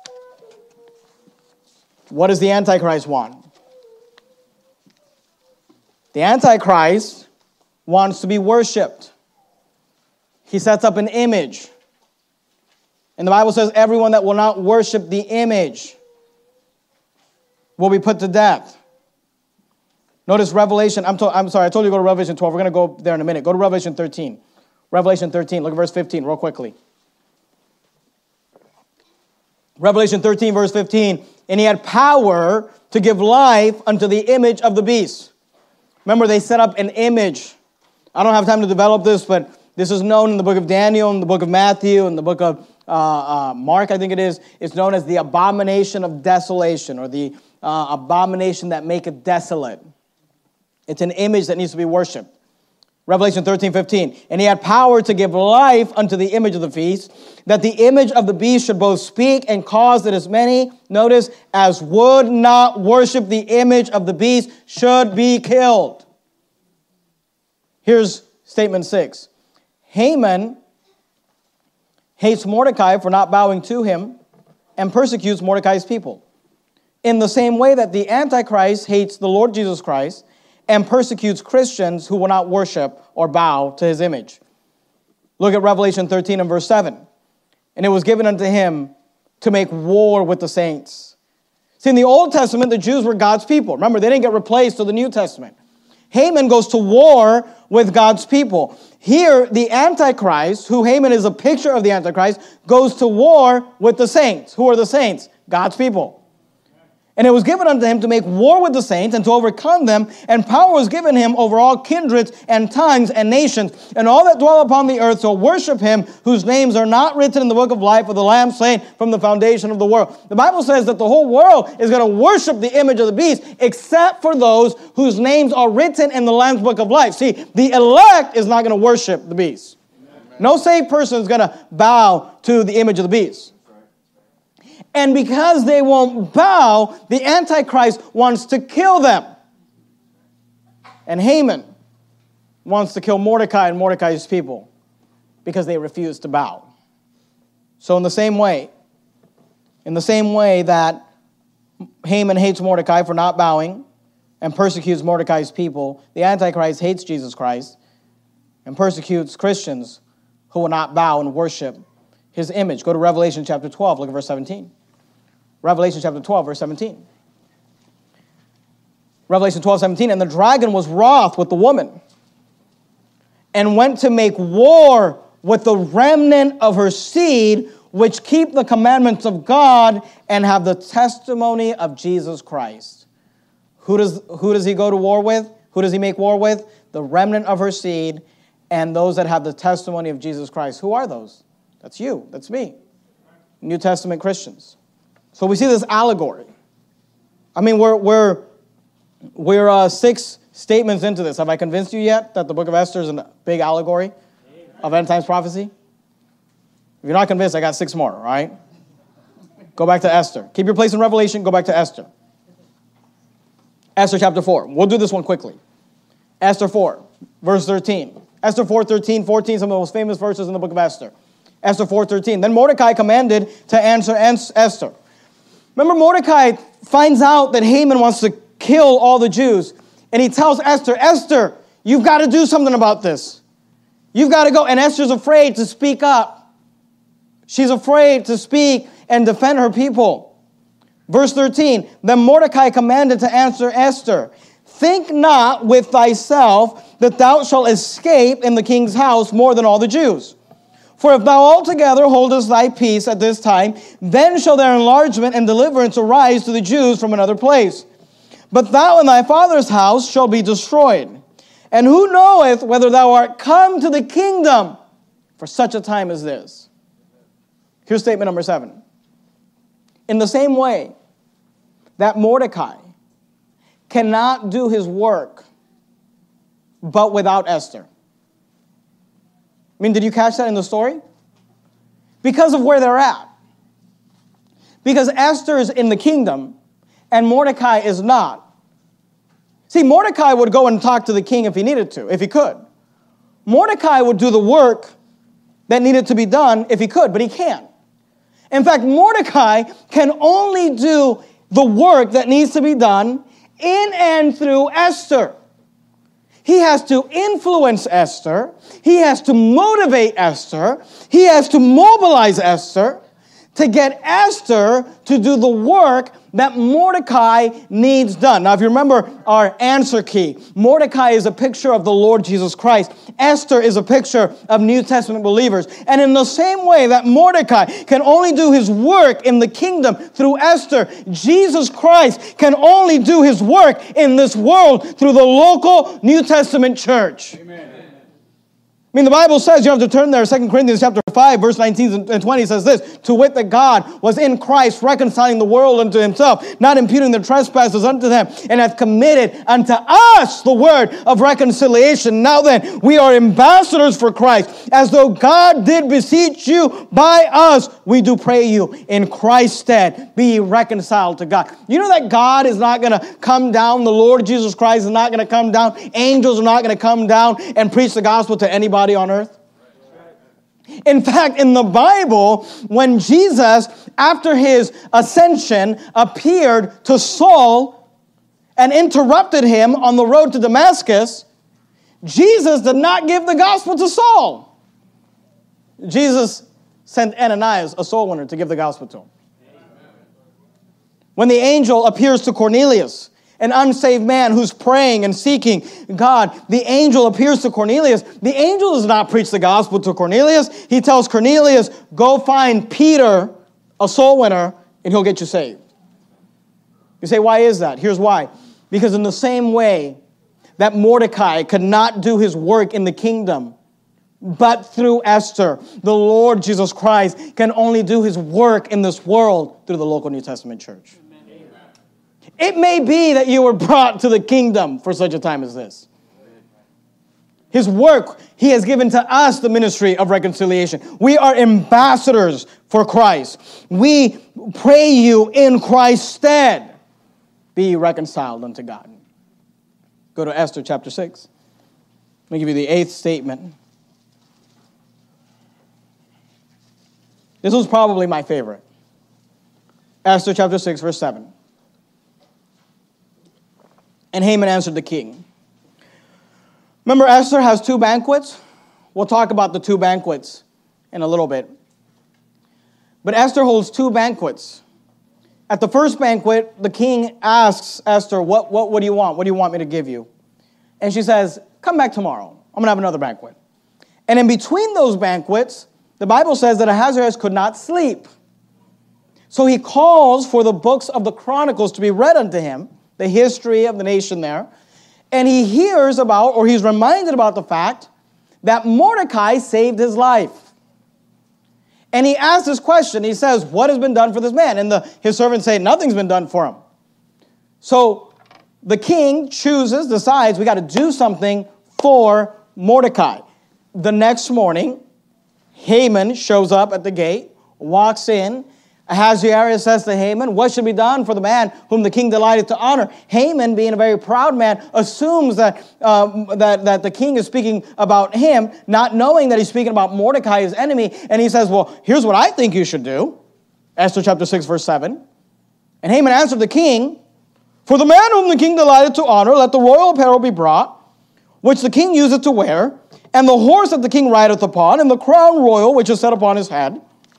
What does the Antichrist want? The Antichrist wants to be worshipped. He sets up an image. And the Bible says everyone that will not worship the image will be put to death. Notice Revelation. I'm, to, I'm sorry, I told you to go to Revelation twelve. We're going to go there in a minute. Go to Revelation thirteen. Revelation thirteen. Look at verse fifteen real quickly. Revelation thirteen, verse fifteen. And he had power to give life unto the image of the beast. Remember, they set up an image. I don't have time to develop this, but this is known in the book of Daniel, in the book of Matthew, in the book of uh, uh, Mark, I think it is. It's known as the abomination of desolation, or the uh, abomination that maketh desolate. It's an image that needs to be worshipped. Revelation thirteen, fifteen. And he had power to give life unto the image of the beast, that the image of the beast should both speak and cause that as many, notice, as would not worship the image of the beast should be killed. Here's statement six. Haman hates Mordecai for not bowing to him, and persecutes Mordecai's people. In the same way that the Antichrist hates the Lord Jesus Christ and persecutes Christians who will not worship or bow to his image. Look at Revelation thirteen and verse seven. And it was given unto him to make war with the saints. See, in the Old Testament, the Jews were God's people. Remember, they didn't get replaced till the New Testament. Haman goes to war with God's people. Here, the Antichrist, who Haman is a picture of the Antichrist, goes to war with the saints. Who are the saints? God's people. And it was given unto him to make war with the saints and to overcome them, and power was given him over all kindreds and tongues and nations, and all that dwell upon the earth shall worship him, whose names are not written in the book of life of the Lamb slain from the foundation of the world. The Bible says that the whole world is going to worship the image of the beast, except for those whose names are written in the Lamb's book of life. See, the elect is not going to worship the beast. No saved person is going to bow to the image of the beast. And because they won't bow, the Antichrist wants to kill them. And Haman wants to kill Mordecai and Mordecai's people because they refuse to bow. So in the same way, in the same way that Haman hates Mordecai for not bowing and persecutes Mordecai's people, the Antichrist hates Jesus Christ and persecutes Christians who will not bow and worship his image. Go to Revelation chapter twelve, look at verse seventeen. Revelation chapter twelve, verse seventeen. Revelation twelve, seventeen. And the dragon was wroth with the woman and went to make war with the remnant of her seed, which keep the commandments of God and have the testimony of Jesus Christ. Who does, who does he go to war with? Who does he make war with? The remnant of her seed and those that have the testimony of Jesus Christ. Who are those? That's you. That's me. New Testament Christians. So we see this allegory. I mean, we're we're we're uh, six statements into this. Have I convinced you yet that the book of Esther is a big allegory of end times prophecy? If you're not convinced, I got six more, all right? Go back to Esther. Keep your place in Revelation. Go back to Esther. Esther chapter four. We'll do this one quickly. Esther four, verse thirteen. Esther four, thirteen, fourteen, some of the most famous verses in the book of Esther. Esther four, thirteen. Then Mordecai commanded to answer Esther. Remember, Mordecai finds out that Haman wants to kill all the Jews. And he tells Esther, Esther, you've got to do something about this. You've got to go. And Esther's afraid to speak up. She's afraid to speak and defend her people. Verse thirteen, then Mordecai commanded to answer Esther, think not with thyself that thou shalt escape in the king's house more than all the Jews. For if thou altogether holdest thy peace at this time, then shall their enlargement and deliverance arise to the Jews from another place. But thou and thy father's house shall be destroyed. And who knoweth whether thou art come to the kingdom for such a time as this? Here's statement number seven. In the same way that Mordecai cannot do his work but without Esther. I mean, did you catch that in the story? Because of where they're at. Because Esther is in the kingdom and Mordecai is not. See, Mordecai would go and talk to the king if he needed to, if he could. Mordecai would do the work that needed to be done if he could, but he can't. In fact, Mordecai can only do the work that needs to be done in and through Esther. He has to influence Esther. He has to motivate Esther. He has to mobilize Esther to get Esther to do the work that Mordecai needs done. Now, if you remember our answer key, Mordecai is a picture of the Lord Jesus Christ. Esther is a picture of New Testament believers. And in the same way that Mordecai can only do his work in the kingdom through Esther, Jesus Christ can only do his work in this world through the local New Testament church. Amen. I mean, the Bible says, you have to turn there, Second Corinthians chapter five, verse nineteen and twenty says this, to wit that God was in Christ reconciling the world unto himself, not imputing their trespasses unto them, and hath committed unto us the word of reconciliation. Now then, we are ambassadors for Christ, as though God did beseech you by us. We do pray you in Christ's stead, be ye reconciled to God. You know that God is not going to come down, the Lord Jesus Christ is not going to come down, angels are not going to come down and preach the gospel to anybody on earth. In fact, in the Bible, when Jesus, after his ascension, appeared to Saul and interrupted him on the road to Damascus, Jesus did not give the gospel to Saul. Jesus sent Ananias, a soul winner, to give the gospel to him. When the angel appears to Cornelius, an unsaved man who's praying and seeking God, the angel appears to Cornelius. The angel does not preach the gospel to Cornelius. He tells Cornelius, go find Peter, a soul winner, and he'll get you saved. You say, why is that? Here's why. Because in the same way that Mordecai could not do his work in the kingdom, but through Esther, the Lord Jesus Christ can only do his work in this world through the local New Testament church. It may be that you were brought to the kingdom for such a time as this. His work, he has given to us the ministry of reconciliation. We are ambassadors for Christ. We pray you in Christ's stead, be reconciled unto God. Go to Esther chapter six. Let me give you the eighth statement. This was probably my favorite. Esther chapter six, verse seven. And Haman answered the king. Remember, Esther has two banquets. We'll talk about the two banquets in a little bit. But Esther holds two banquets. At the first banquet, the king asks Esther, what, what, what do you want? What do you want me to give you? And she says, come back tomorrow. I'm going to have another banquet. And in between those banquets, the Bible says that Ahasuerus could not sleep. So he calls for the books of the Chronicles to be read unto him, the history of the nation there. And he hears about, or he's reminded about the fact that Mordecai saved his life. And he asks this question. He says, what has been done for this man? And the, his servants say, nothing's been done for him. So the king chooses, decides, we got to do something for Mordecai. The next morning, Haman shows up at the gate, walks in. Ahasuerus says to Haman, what should be done for the man whom the king delighted to honor? Haman, being a very proud man, assumes that, uh, that, that the king is speaking about him, not knowing that he's speaking about Mordecai, his enemy. And he says, well, here's what I think you should do. Esther chapter six, verse seven. And Haman answered the king, for the man whom the king delighted to honor, let the royal apparel be brought, which the king useth to wear, and the horse that the king rideth upon, and the crown royal which is set upon his head.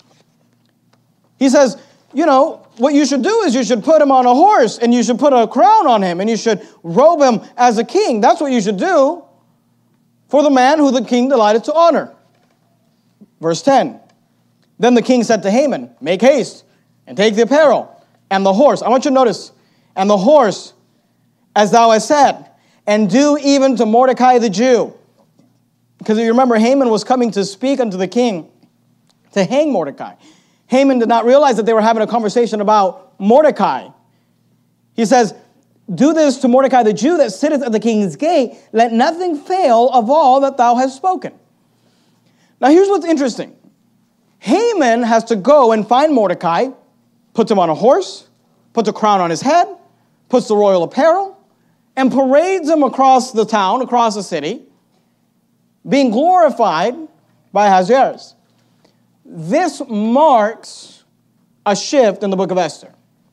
He says, you know, what you should do is you should put him on a horse and you should put a crown on him and you should robe him as a king. That's what you should do for the man who the king delighted to honor. Verse ten. Then the king said to Haman, make haste and take the apparel and the horse. I want you to notice, and the horse, as thou hast said, and do even to Mordecai the Jew. Because if you remember, Haman was coming to speak unto the king to hang Mordecai. Haman did not realize that they were having a conversation about Mordecai. He says, do this to Mordecai the Jew that sitteth at the king's gate. Let nothing fail of all that thou hast spoken. Now here's what's interesting. Haman has to go and find Mordecai, puts him on a horse, puts a crown on his head, puts the royal apparel, and parades him across the town, across the city, being glorified by Ahasuerus. This marks a shift in the book of Esther.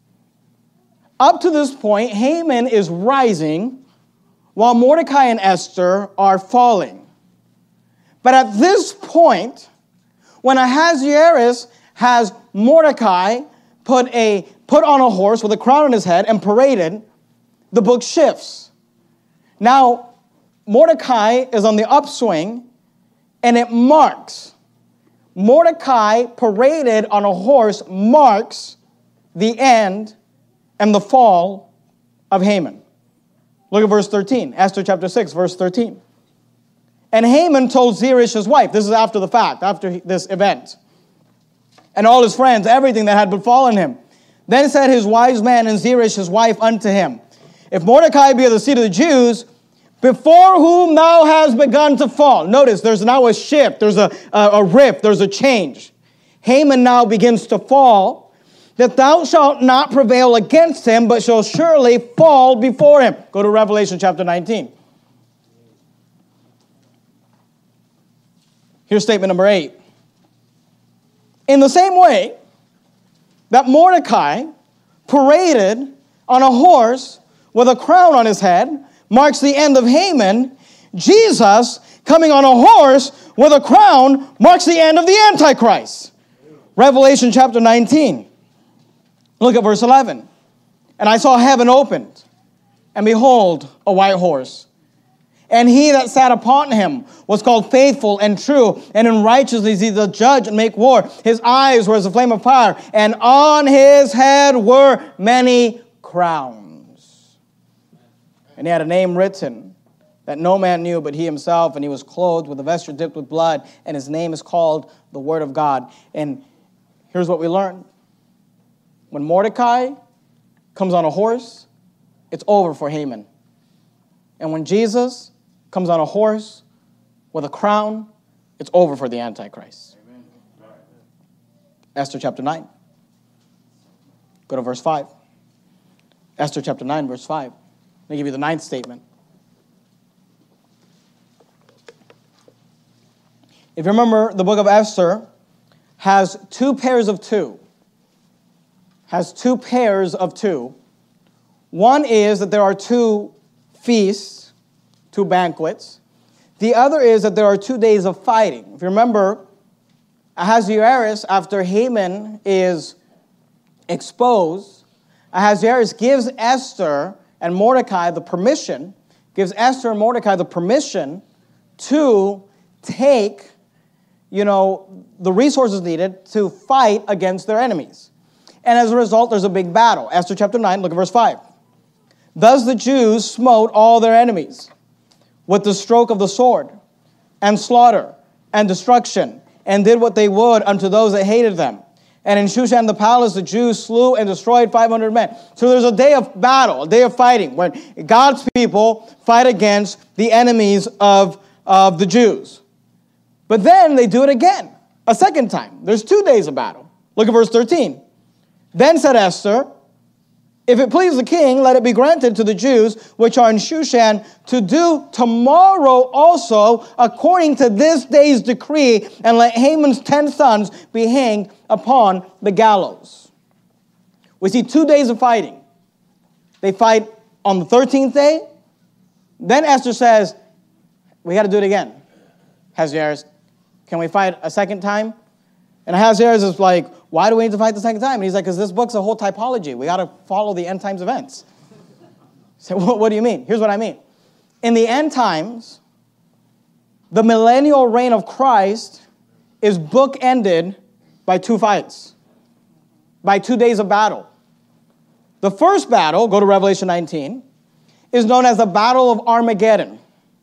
Up to this point, Haman is rising while Mordecai and Esther are falling. But at this point, when Ahasuerus has Mordecai put, a, put on a horse with a crown on his head and paraded, the book shifts. Now, Mordecai is on the upswing, and it marks Mordecai paraded on a horse marks the end and the fall of Haman. Look at verse thirteen. Esther chapter six, verse thirteen. And Haman told Zeresh his wife, this is after the fact, after this event, and all his friends, everything that had befallen him. Then said his wise man and Zeresh his wife unto him, if Mordecai be of the seed of the Jews, before whom thou hast begun to fall. Notice, there's now a shift, there's a, a, a rift, there's a change. Haman now begins to fall, that thou shalt not prevail against him, but shall surely fall before him. Go to Revelation chapter nineteen. Here's statement number eight. In the same way that Mordecai paraded on a horse with a crown on his head marks the end of Haman, Jesus coming on a horse with a crown marks the end of the Antichrist. Revelation chapter nineteen. Look at verse eleven. And I saw heaven opened, and behold, a white horse. And he that sat upon him was called Faithful and True, and in righteousness he doth judge and make war. His eyes were as a flame of fire, and on his head were many crowns. And he had a name written that no man knew but he himself, and he was clothed with a vesture dipped with blood, and his name is called the Word of God. And here's what we learn. When Mordecai comes on a horse, it's over for Haman. And when Jesus comes on a horse with a crown, it's over for the Antichrist. Amen. Esther chapter nine. Go to verse five. Esther chapter nine, verse five. Let me give you the ninth statement. If you remember, the book of Esther has two pairs of two. Has two pairs of two. One is that there are two feasts, two banquets. The other is that there are two days of fighting. If you remember, Ahasuerus, after Haman is exposed, Ahasuerus gives Esther and Mordecai the permission, gives Esther and Mordecai the permission to take, you know, the resources needed to fight against their enemies. And as a result, there's a big battle. Esther chapter nine, look at verse five. Thus the Jews smote all their enemies with the stroke of the sword, and slaughter, and destruction, and did what they would unto those that hated them. And in Shushan the palace, the Jews slew and destroyed five hundred men. So there's a day of battle, a day of fighting, when God's people fight against the enemies of, of the Jews. But then they do it again, a second time. There's two days of battle. Look at verse thirteen. Then said Esther, if it please the king, let it be granted to the Jews which are in Shushan to do tomorrow also according to this day's decree, and let Haman's ten sons be hanged upon the gallows. We see two days of fighting. They fight on the thirteenth day. Then Esther says, we got to do it again. Ahasuerus, can we fight a second time? And Ahasuerus is like, why do we need to fight the second time? And he's like, because this book's a whole typology. We got to follow the end times events. So what, what do you mean? Here's what I mean. In the end times, the millennial reign of Christ is bookended by two fights, by two days of battle. The first battle, go to Revelation nineteen, is known as the Battle of Armageddon.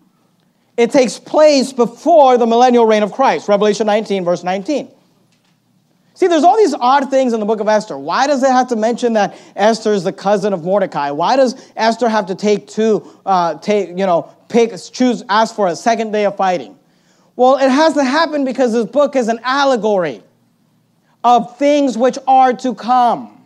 It takes place before the millennial reign of Christ. Revelation nineteen, verse nineteen. See, there's all these odd things in the book of Esther. Why does it have to mention that Esther is the cousin of Mordecai? Why does Esther have to take two, uh, take, you know, pick, choose, ask for a second day of fighting? Well, it has to happen because this book is an allegory of things which are to come.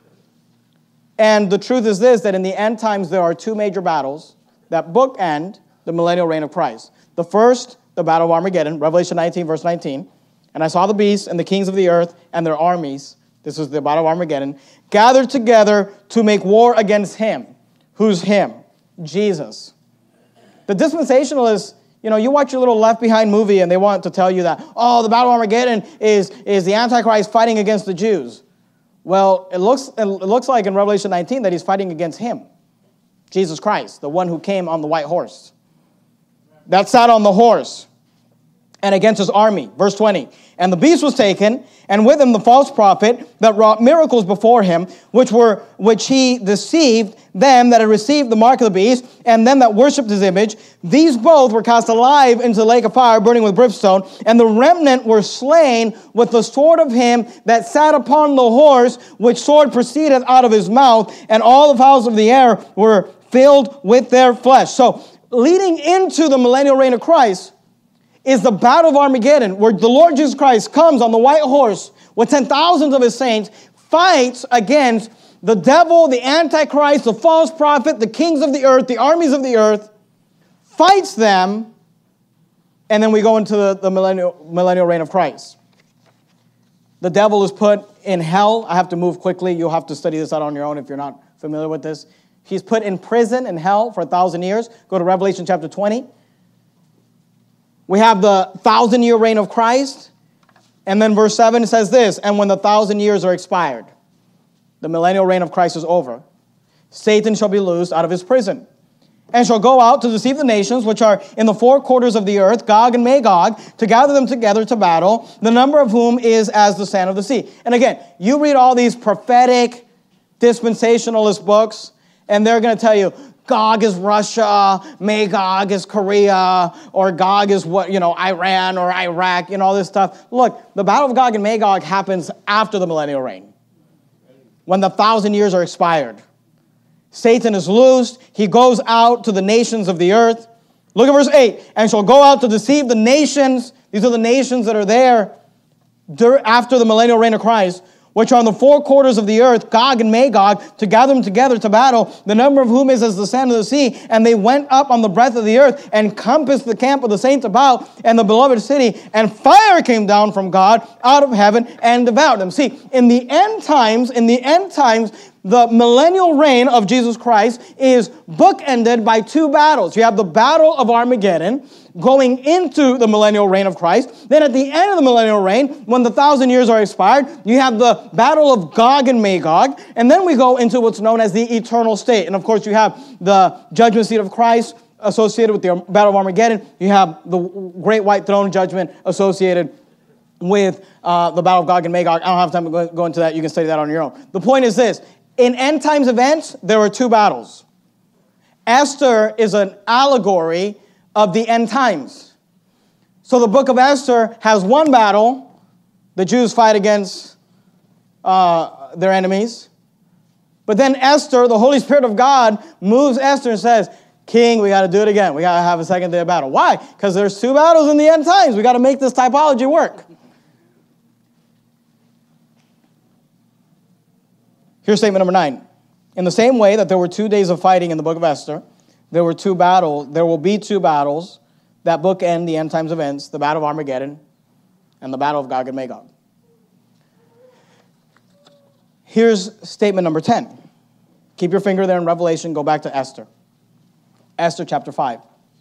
And the truth is this, that in the end times, there are two major battles that bookend the millennial reign of Christ. The first, the Battle of Armageddon, Revelation nineteen, verse nineteen. And I saw the beasts and the kings of the earth and their armies, this is the Battle of Armageddon, gathered together to make war against him. Who's him? Jesus. The dispensationalists, you know, you watch your little Left Behind movie and they want to tell you that, oh, the Battle of Armageddon is, is the Antichrist fighting against the Jews. Well, it looks, it looks like in Revelation nineteen that he's fighting against him, Jesus Christ, the one who came on the white horse, that sat on the horse, and against his army. Verse twenty. And the beast was taken, and with him the false prophet that wrought miracles before him, which were which he deceived them that had received the mark of the beast, and them that worshipped his image. These both were cast alive into the lake of fire, burning with brimstone, and the remnant were slain with the sword of him that sat upon the horse, which sword proceeded out of his mouth, and all the fowls of the air were filled with their flesh. So, leading into the millennial reign of Christ is the Battle of Armageddon, where the Lord Jesus Christ comes on the white horse with ten thousands of his saints, fights against the devil, the Antichrist, the false prophet, the kings of the earth, the armies of the earth, fights them, and then we go into the, the millennial, millennial reign of Christ. The devil is put in hell. I have to move quickly. You'll have to study this out on your own if you're not familiar with this. He's put in prison in hell for a thousand years. Go to Revelation chapter twenty. We have the thousand-year reign of Christ. And then verse seven says this, and when the thousand years are expired, the millennial reign of Christ is over, Satan shall be loosed out of his prison, and shall go out to deceive the nations which are in the four quarters of the earth, Gog and Magog, to gather them together to battle, the number of whom is as the sand of the sea. And again, you read all these prophetic, dispensationalist books, and they're going to tell you, Gog is Russia, Magog is Korea, or Gog is what, you know, Iran or Iraq, and all this stuff. Look, the battle of Gog and Magog happens after the millennial reign, when the thousand years are expired. Satan is loosed. He goes out to the nations of the earth. Look at verse eight. And shall go out to deceive the nations. These are the nations that are there after the millennial reign of Christ, which are on the four quarters of the earth, Gog and Magog, to gather them together to battle, the number of whom is as the sand of the sea. And they went up on the breadth of the earth and compassed the camp of the saints about and the beloved city. And fire came down from God out of heaven and devoured them. See, in the end times, in the end times, the millennial reign of Jesus Christ is bookended by two battles. You have the battle of Armageddon, going into the millennial reign of Christ. Then at the end of the millennial reign, when the thousand years are expired, you have the battle of Gog and Magog. And then we go into what's known as the eternal state. And of course, you have the judgment seat of Christ associated with the battle of Armageddon. You have the great white throne judgment associated with uh, the battle of Gog and Magog. I don't have time to go, go into that. You can study that on your own. The point is this. In end times events, there are two battles. Esther is an allegory of the end times. So the book of Esther has one battle. The Jews fight against uh, their enemies. But then Esther, the Holy Spirit of God, moves Esther and says, King, we got to do it again. We got to have a second day of battle. Why? Because there's two battles in the end times. We got to make this typology work. Here's statement number nine. In the same way that there were two days of fighting in the book of Esther, there were two battles, there will be two battles that bookend the end times events, the battle of Armageddon and the battle of Gog and Magog. Here's statement number ten. Keep your finger there in Revelation, go back to Esther. Esther chapter five.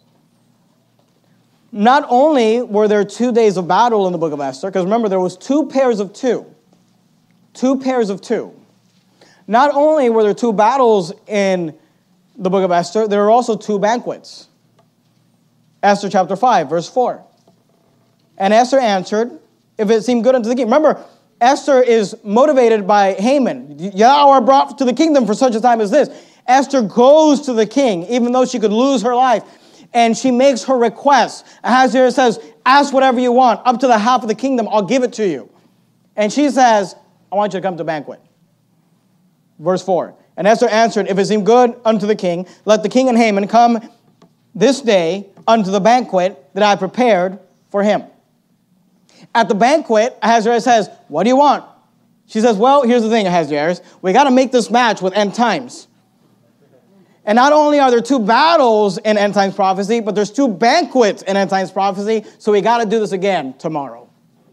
Not only were there two days of battle in the book of Esther, because remember there was two pairs of two. Two pairs of two. Not only were there two battles in the book of Esther, there are also two banquets. Esther chapter five, verse four. And Esther answered, if it seemed good unto the king. Remember, Esther is motivated by Haman. Thou art brought to the kingdom for such a time as this. Esther goes to the king, even though she could lose her life, and she makes her request. Ahasuerus says, ask whatever you want. Up to the half of the kingdom, I'll give it to you. And she says, I want you to come to banquet. Verse four. And Esther answered, if it seem good unto the king, let the king and Haman come this day unto the banquet that I prepared for him. At the banquet, Ahasuerus says, what do you want? She says, well, here's the thing, Ahasuerus. We got to make this match with end times. And not only are there two battles in end times prophecy, but there's two banquets in end times prophecy, so we got to do this again tomorrow.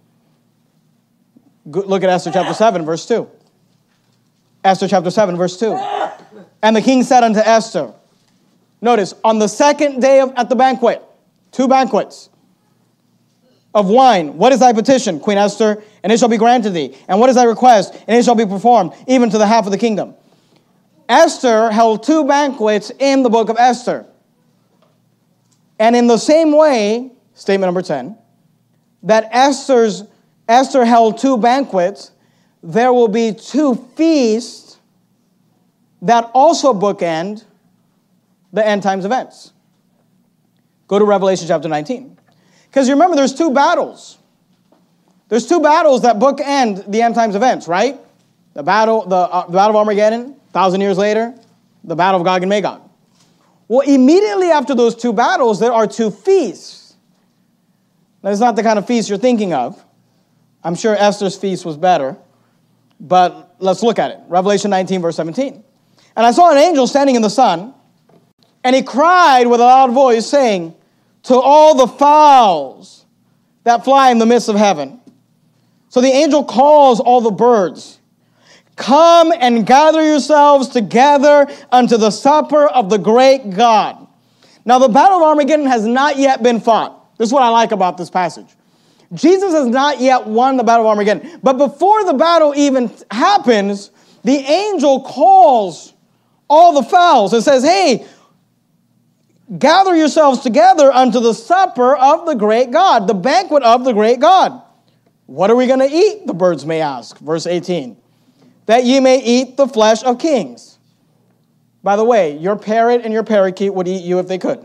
Look at Esther chapter seven, verse two. Esther chapter seven, verse two. And the king said unto Esther, notice, on the second day of, at the banquet, two banquets of wine, what is thy petition, Queen Esther? And it shall be granted thee. And what is thy request? And it shall be performed, even to the half of the kingdom. Esther held two banquets in the book of Esther. And in the same way, statement number ten, that Esther's Esther held two banquets, there will be two feasts that also bookend the end times events. Go to Revelation chapter nineteen. Because you remember, there's two battles. There's two battles that bookend the end times events, right? The battle, the, uh, the battle of Armageddon, a thousand years later, the battle of Gog and Magog. Well, immediately after those two battles, there are two feasts. Now, it's not the kind of feast you're thinking of. I'm sure Esther's feast was better. But let's look at it. Revelation nineteen, verse seventeen. And I saw an angel standing in the sun, and he cried with a loud voice, saying, to all the fowls that fly in the midst of heaven, So the angel calls all the birds. Come and gather yourselves together unto the supper of the great God. Now the battle of Armageddon has not yet been fought. This is what I like about this passage. Jesus has not yet won the battle of Armageddon. But before the battle even happens, the angel calls all the fowls and says, hey, gather yourselves together unto the supper of the great God, the banquet of the great God. What are we going to eat? The birds may ask. Verse eighteen. That ye may eat the flesh of kings. By the way, your parrot and your parakeet would eat you if they could.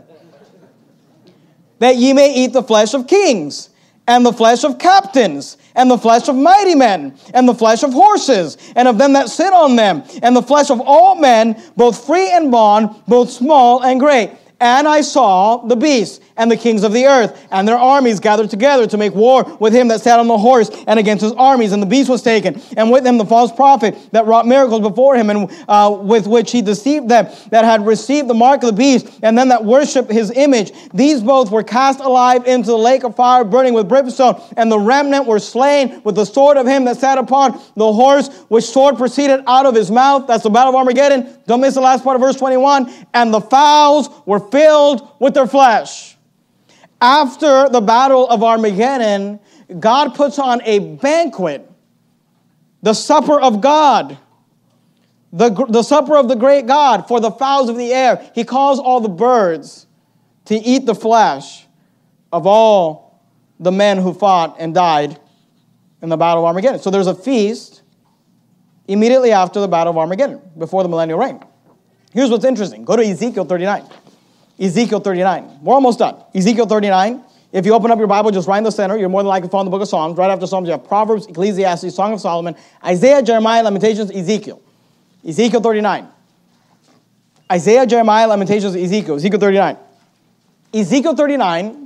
That ye may eat the flesh of kings, and the flesh of captains, and the flesh of mighty men, and the flesh of horses, and of them that sit on them, and the flesh of all men, both free and bond, both small and great. And I saw the beasts and the kings of the earth and their armies gathered together to make war with him that sat on the horse and against his armies. And the beast was taken, and with him the false prophet that wrought miracles before him, and uh, with which he deceived them that had received the mark of the beast, and them that worshipped his image. These both were cast alive into the lake of fire burning with brimstone, and the remnant were slain with the sword of him that sat upon the horse, which sword proceeded out of his mouth. That's the battle of Armageddon. Don't miss the last part of verse twenty-one. And the fowls were filled with their flesh. After the battle of Armageddon, God puts on a banquet, the supper of God, the, the supper of the great God for the fowls of the air. He calls all the birds to eat the flesh of all the men who fought and died in the battle of Armageddon. So there's a feast immediately after the battle of Armageddon, before the millennial reign. Here's what's interesting. Go to Ezekiel thirty-nine. Ezekiel thirty-nine. We're almost done. Ezekiel thirty-nine. If you open up your Bible, just right in the center, you're more than likely to find the book of Psalms. Right after Psalms, you have Proverbs, Ecclesiastes, Song of Solomon, Isaiah, Jeremiah, Lamentations, Ezekiel. Ezekiel thirty-nine. Isaiah, Jeremiah, Lamentations, Ezekiel. Ezekiel thirty-nine. Ezekiel thirty-nine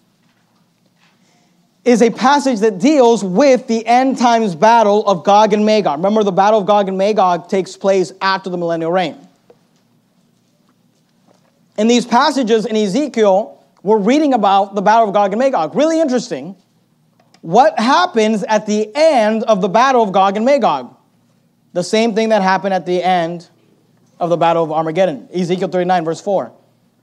is a passage that deals with the end times battle of Gog and Magog. Remember, the battle of Gog and Magog takes place after the millennial reign. In these passages in Ezekiel, we're reading about the battle of Gog and Magog. Really interesting. What happens at the end of the battle of Gog and Magog? The same thing that happened at the end of the battle of Armageddon. Ezekiel thirty-nine, verse four.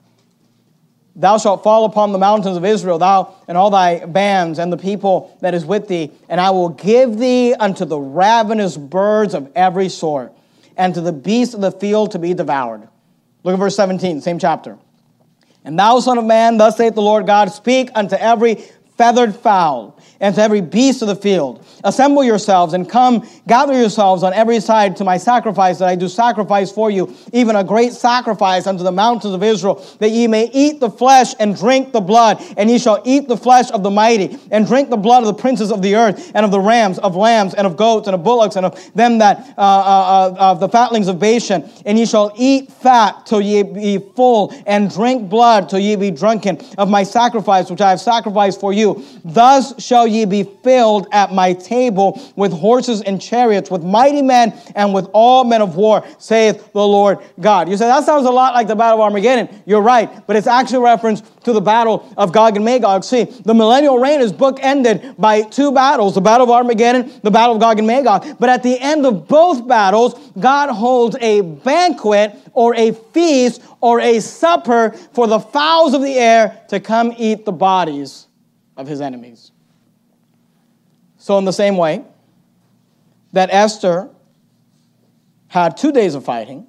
Thou shalt fall upon the mountains of Israel, thou and all thy bands, and the people that is with thee, and I will give thee unto the ravenous birds of every sort, and to the beasts of the field to be devoured. Look at verse seventeen, same chapter. And thou, son of man, thus saith the Lord God, speak unto every feathered fowl, and to every beast of the field. Assemble yourselves, and come, gather yourselves on every side to my sacrifice that I do sacrifice for you, even a great sacrifice unto the mountains of Israel, that ye may eat the flesh and drink the blood. And ye shall eat the flesh of the mighty, and drink the blood of the princes of the earth, and of the rams, of lambs, and of goats, and of bullocks, and of them that, uh, uh, uh, of the fatlings of Bashan. And ye shall eat fat till ye be full, and drink blood till ye be drunken of my sacrifice, which I have sacrificed for you. Thus shall ye be filled at my table with horses and chariots, with mighty men and with all men of war, saith the Lord God. You say, that sounds a lot like the battle of Armageddon. You're right, but it's actually a reference to the battle of Gog and Magog. See, the millennial reign is bookended by two battles, the battle of Armageddon, the battle of Gog and Magog. But at the end of both battles, God holds a banquet or a feast or a supper for the fowls of the air to come eat the bodies of his enemies. So in the same way that Esther had two days of fighting,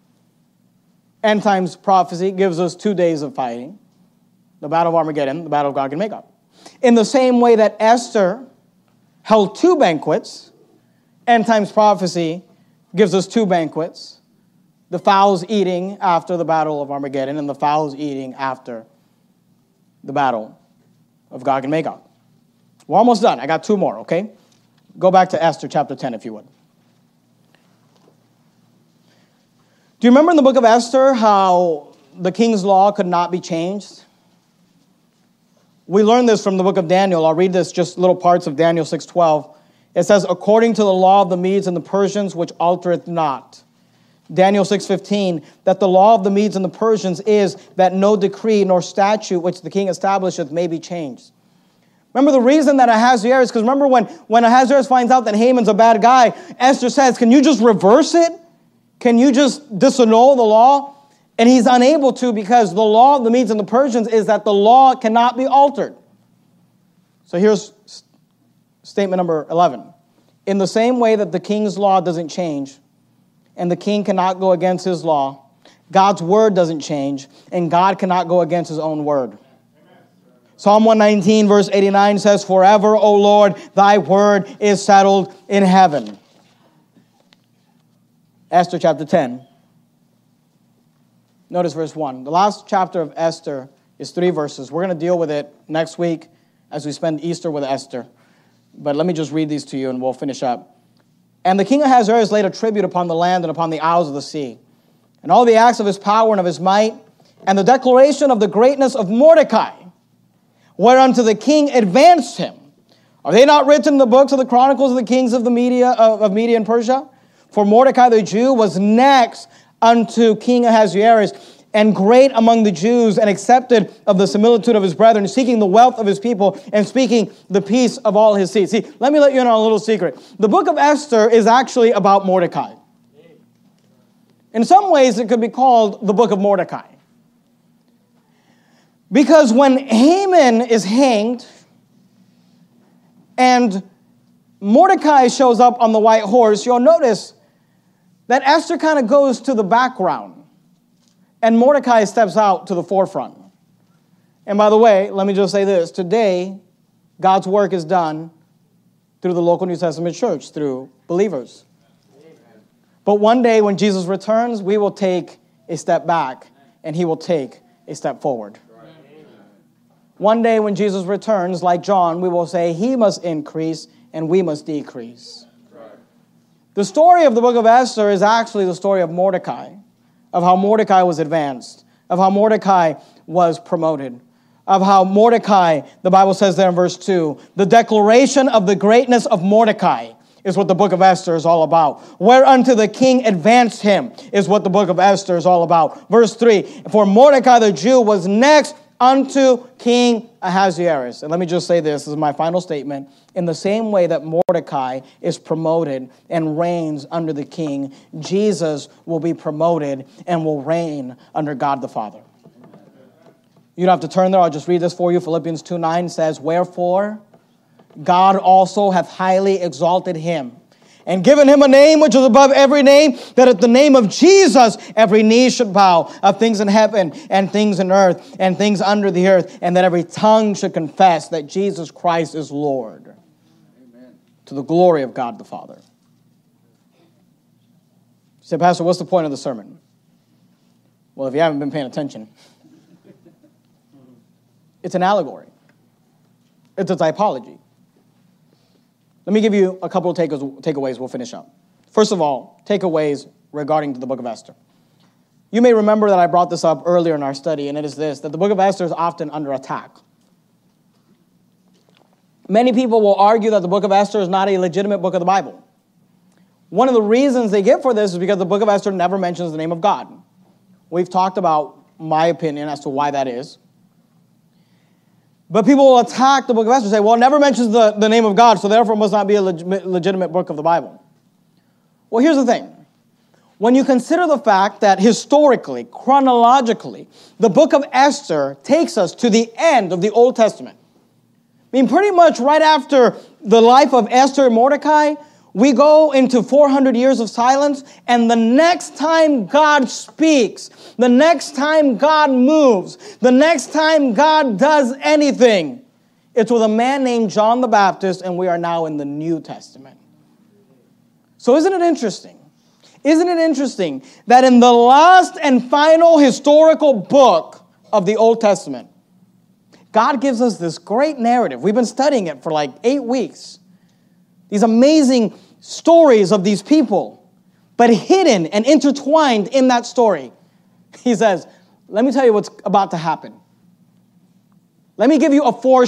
end times prophecy gives us two days of fighting, the battle of Armageddon, the battle of Gog and Magog. In the same way that Esther held two banquets, end times prophecy gives us two banquets, the fowls eating after the battle of Armageddon and the fowls eating after the battle of Gog and Magog. We're almost done. I got two more, okay? Go back to Esther chapter ten, if you would. Do you remember in the book of Esther how the king's law could not be changed? We learned this from the book of Daniel. I'll read this, just little parts of Daniel six twelve. It says, according to the law of the Medes and the Persians, which altereth not. Daniel six fifteen, that the law of the Medes and the Persians is that no decree nor statute which the king establisheth may be changed. Remember the reason that Ahasuerus, because remember when, when Ahasuerus finds out that Haman's a bad guy, Esther says, can you just reverse it? Can you just disannul the law? And he's unable to, because the law of the Medes and the Persians is that the law cannot be altered. So here's statement number eleven. In the same way that the king's law doesn't change, and the king cannot go against his law, God's word doesn't change, and God cannot go against his own word. Psalm one nineteen, verse eighty-nine says, forever, O Lord, thy word is settled in heaven. Esther chapter ten. Notice verse one. The last chapter of Esther is three verses. We're going to deal with it next week as we spend Easter with Esther. But let me just read these to you and we'll finish up. And the king Ahasuerus laid a tribute upon the land and upon the isles of the sea, and all the acts of his power and of his might, and the declaration of the greatness of Mordecai, whereunto the king advanced him. Are they not written in the books of the chronicles of the kings of the Media of, of Media and Persia? For Mordecai the Jew was next unto King Ahasuerus, and great among the Jews, and accepted of the similitude of his brethren, seeking the wealth of his people, and speaking the peace of all his seed. See, let me let you in on a little secret. The book of Esther is actually about Mordecai. In some ways, it could be called the book of Mordecai. Because when Haman is hanged, and Mordecai shows up on the white horse, you'll notice that Esther kind of goes to the background, and Mordecai steps out to the forefront. And by the way, let me just say this. Today, God's work is done through the local New Testament church, through believers. Amen. But one day when Jesus returns, we will take a step back, and he will take a step forward. Amen. One day when Jesus returns, like John, we will say, he must increase, and we must decrease. Right. The story of the book of Esther is actually the story of Mordecai, of how Mordecai was advanced, of how Mordecai was promoted, of how Mordecai, the Bible says there in verse two, the declaration of the greatness of Mordecai is what the book of Esther is all about. Whereunto the king advanced him is what the book of Esther is all about. Verse three, for Mordecai the Jew was next unto King Ahasuerus. And let me just say this, this is my final statement. In the same way that Mordecai is promoted and reigns under the king, Jesus will be promoted and will reign under God the Father. You don't have to turn there. I'll just read this for you. Philippians two nine says, wherefore God also hath highly exalted him, and given him a name which is above every name, that at the name of Jesus every knee should bow, of things in heaven and things in earth and things under the earth, and that every tongue should confess that Jesus Christ is Lord. Amen. To the glory of God the Father. You say, Pastor, what's the point of the sermon? Well, if you haven't been paying attention, it's an allegory. It's a typology. Let me give you a couple of takeaways. We'll finish up. First of all, takeaways regarding to the book of Esther. You may remember that I brought this up earlier in our study, and it is this, that the book of Esther is often under attack. Many people will argue that the book of Esther is not a legitimate book of the Bible. One of the reasons they give for this is because the book of Esther never mentions the name of God. We've talked about my opinion as to why that is. But people will attack the book of Esther and say, well, it never mentions the, the name of God, so therefore it must not be a leg- legitimate book of the Bible. Well, here's the thing. When you consider the fact that historically, chronologically, the book of Esther takes us to the end of the Old Testament. I mean, pretty much right after the life of Esther and Mordecai, we go into four hundred years of silence, and the next time God speaks, the next time God moves, the next time God does anything, it's with a man named John the Baptist, and we are now in the New Testament. So isn't it interesting? Isn't it interesting that in the last and final historical book of the Old Testament, God gives us this great narrative. We've been studying it for like eight weeks. These amazing stories of these people, but hidden and intertwined in that story. He says, let me tell you what's about to happen. Let me give you a foreshadowing.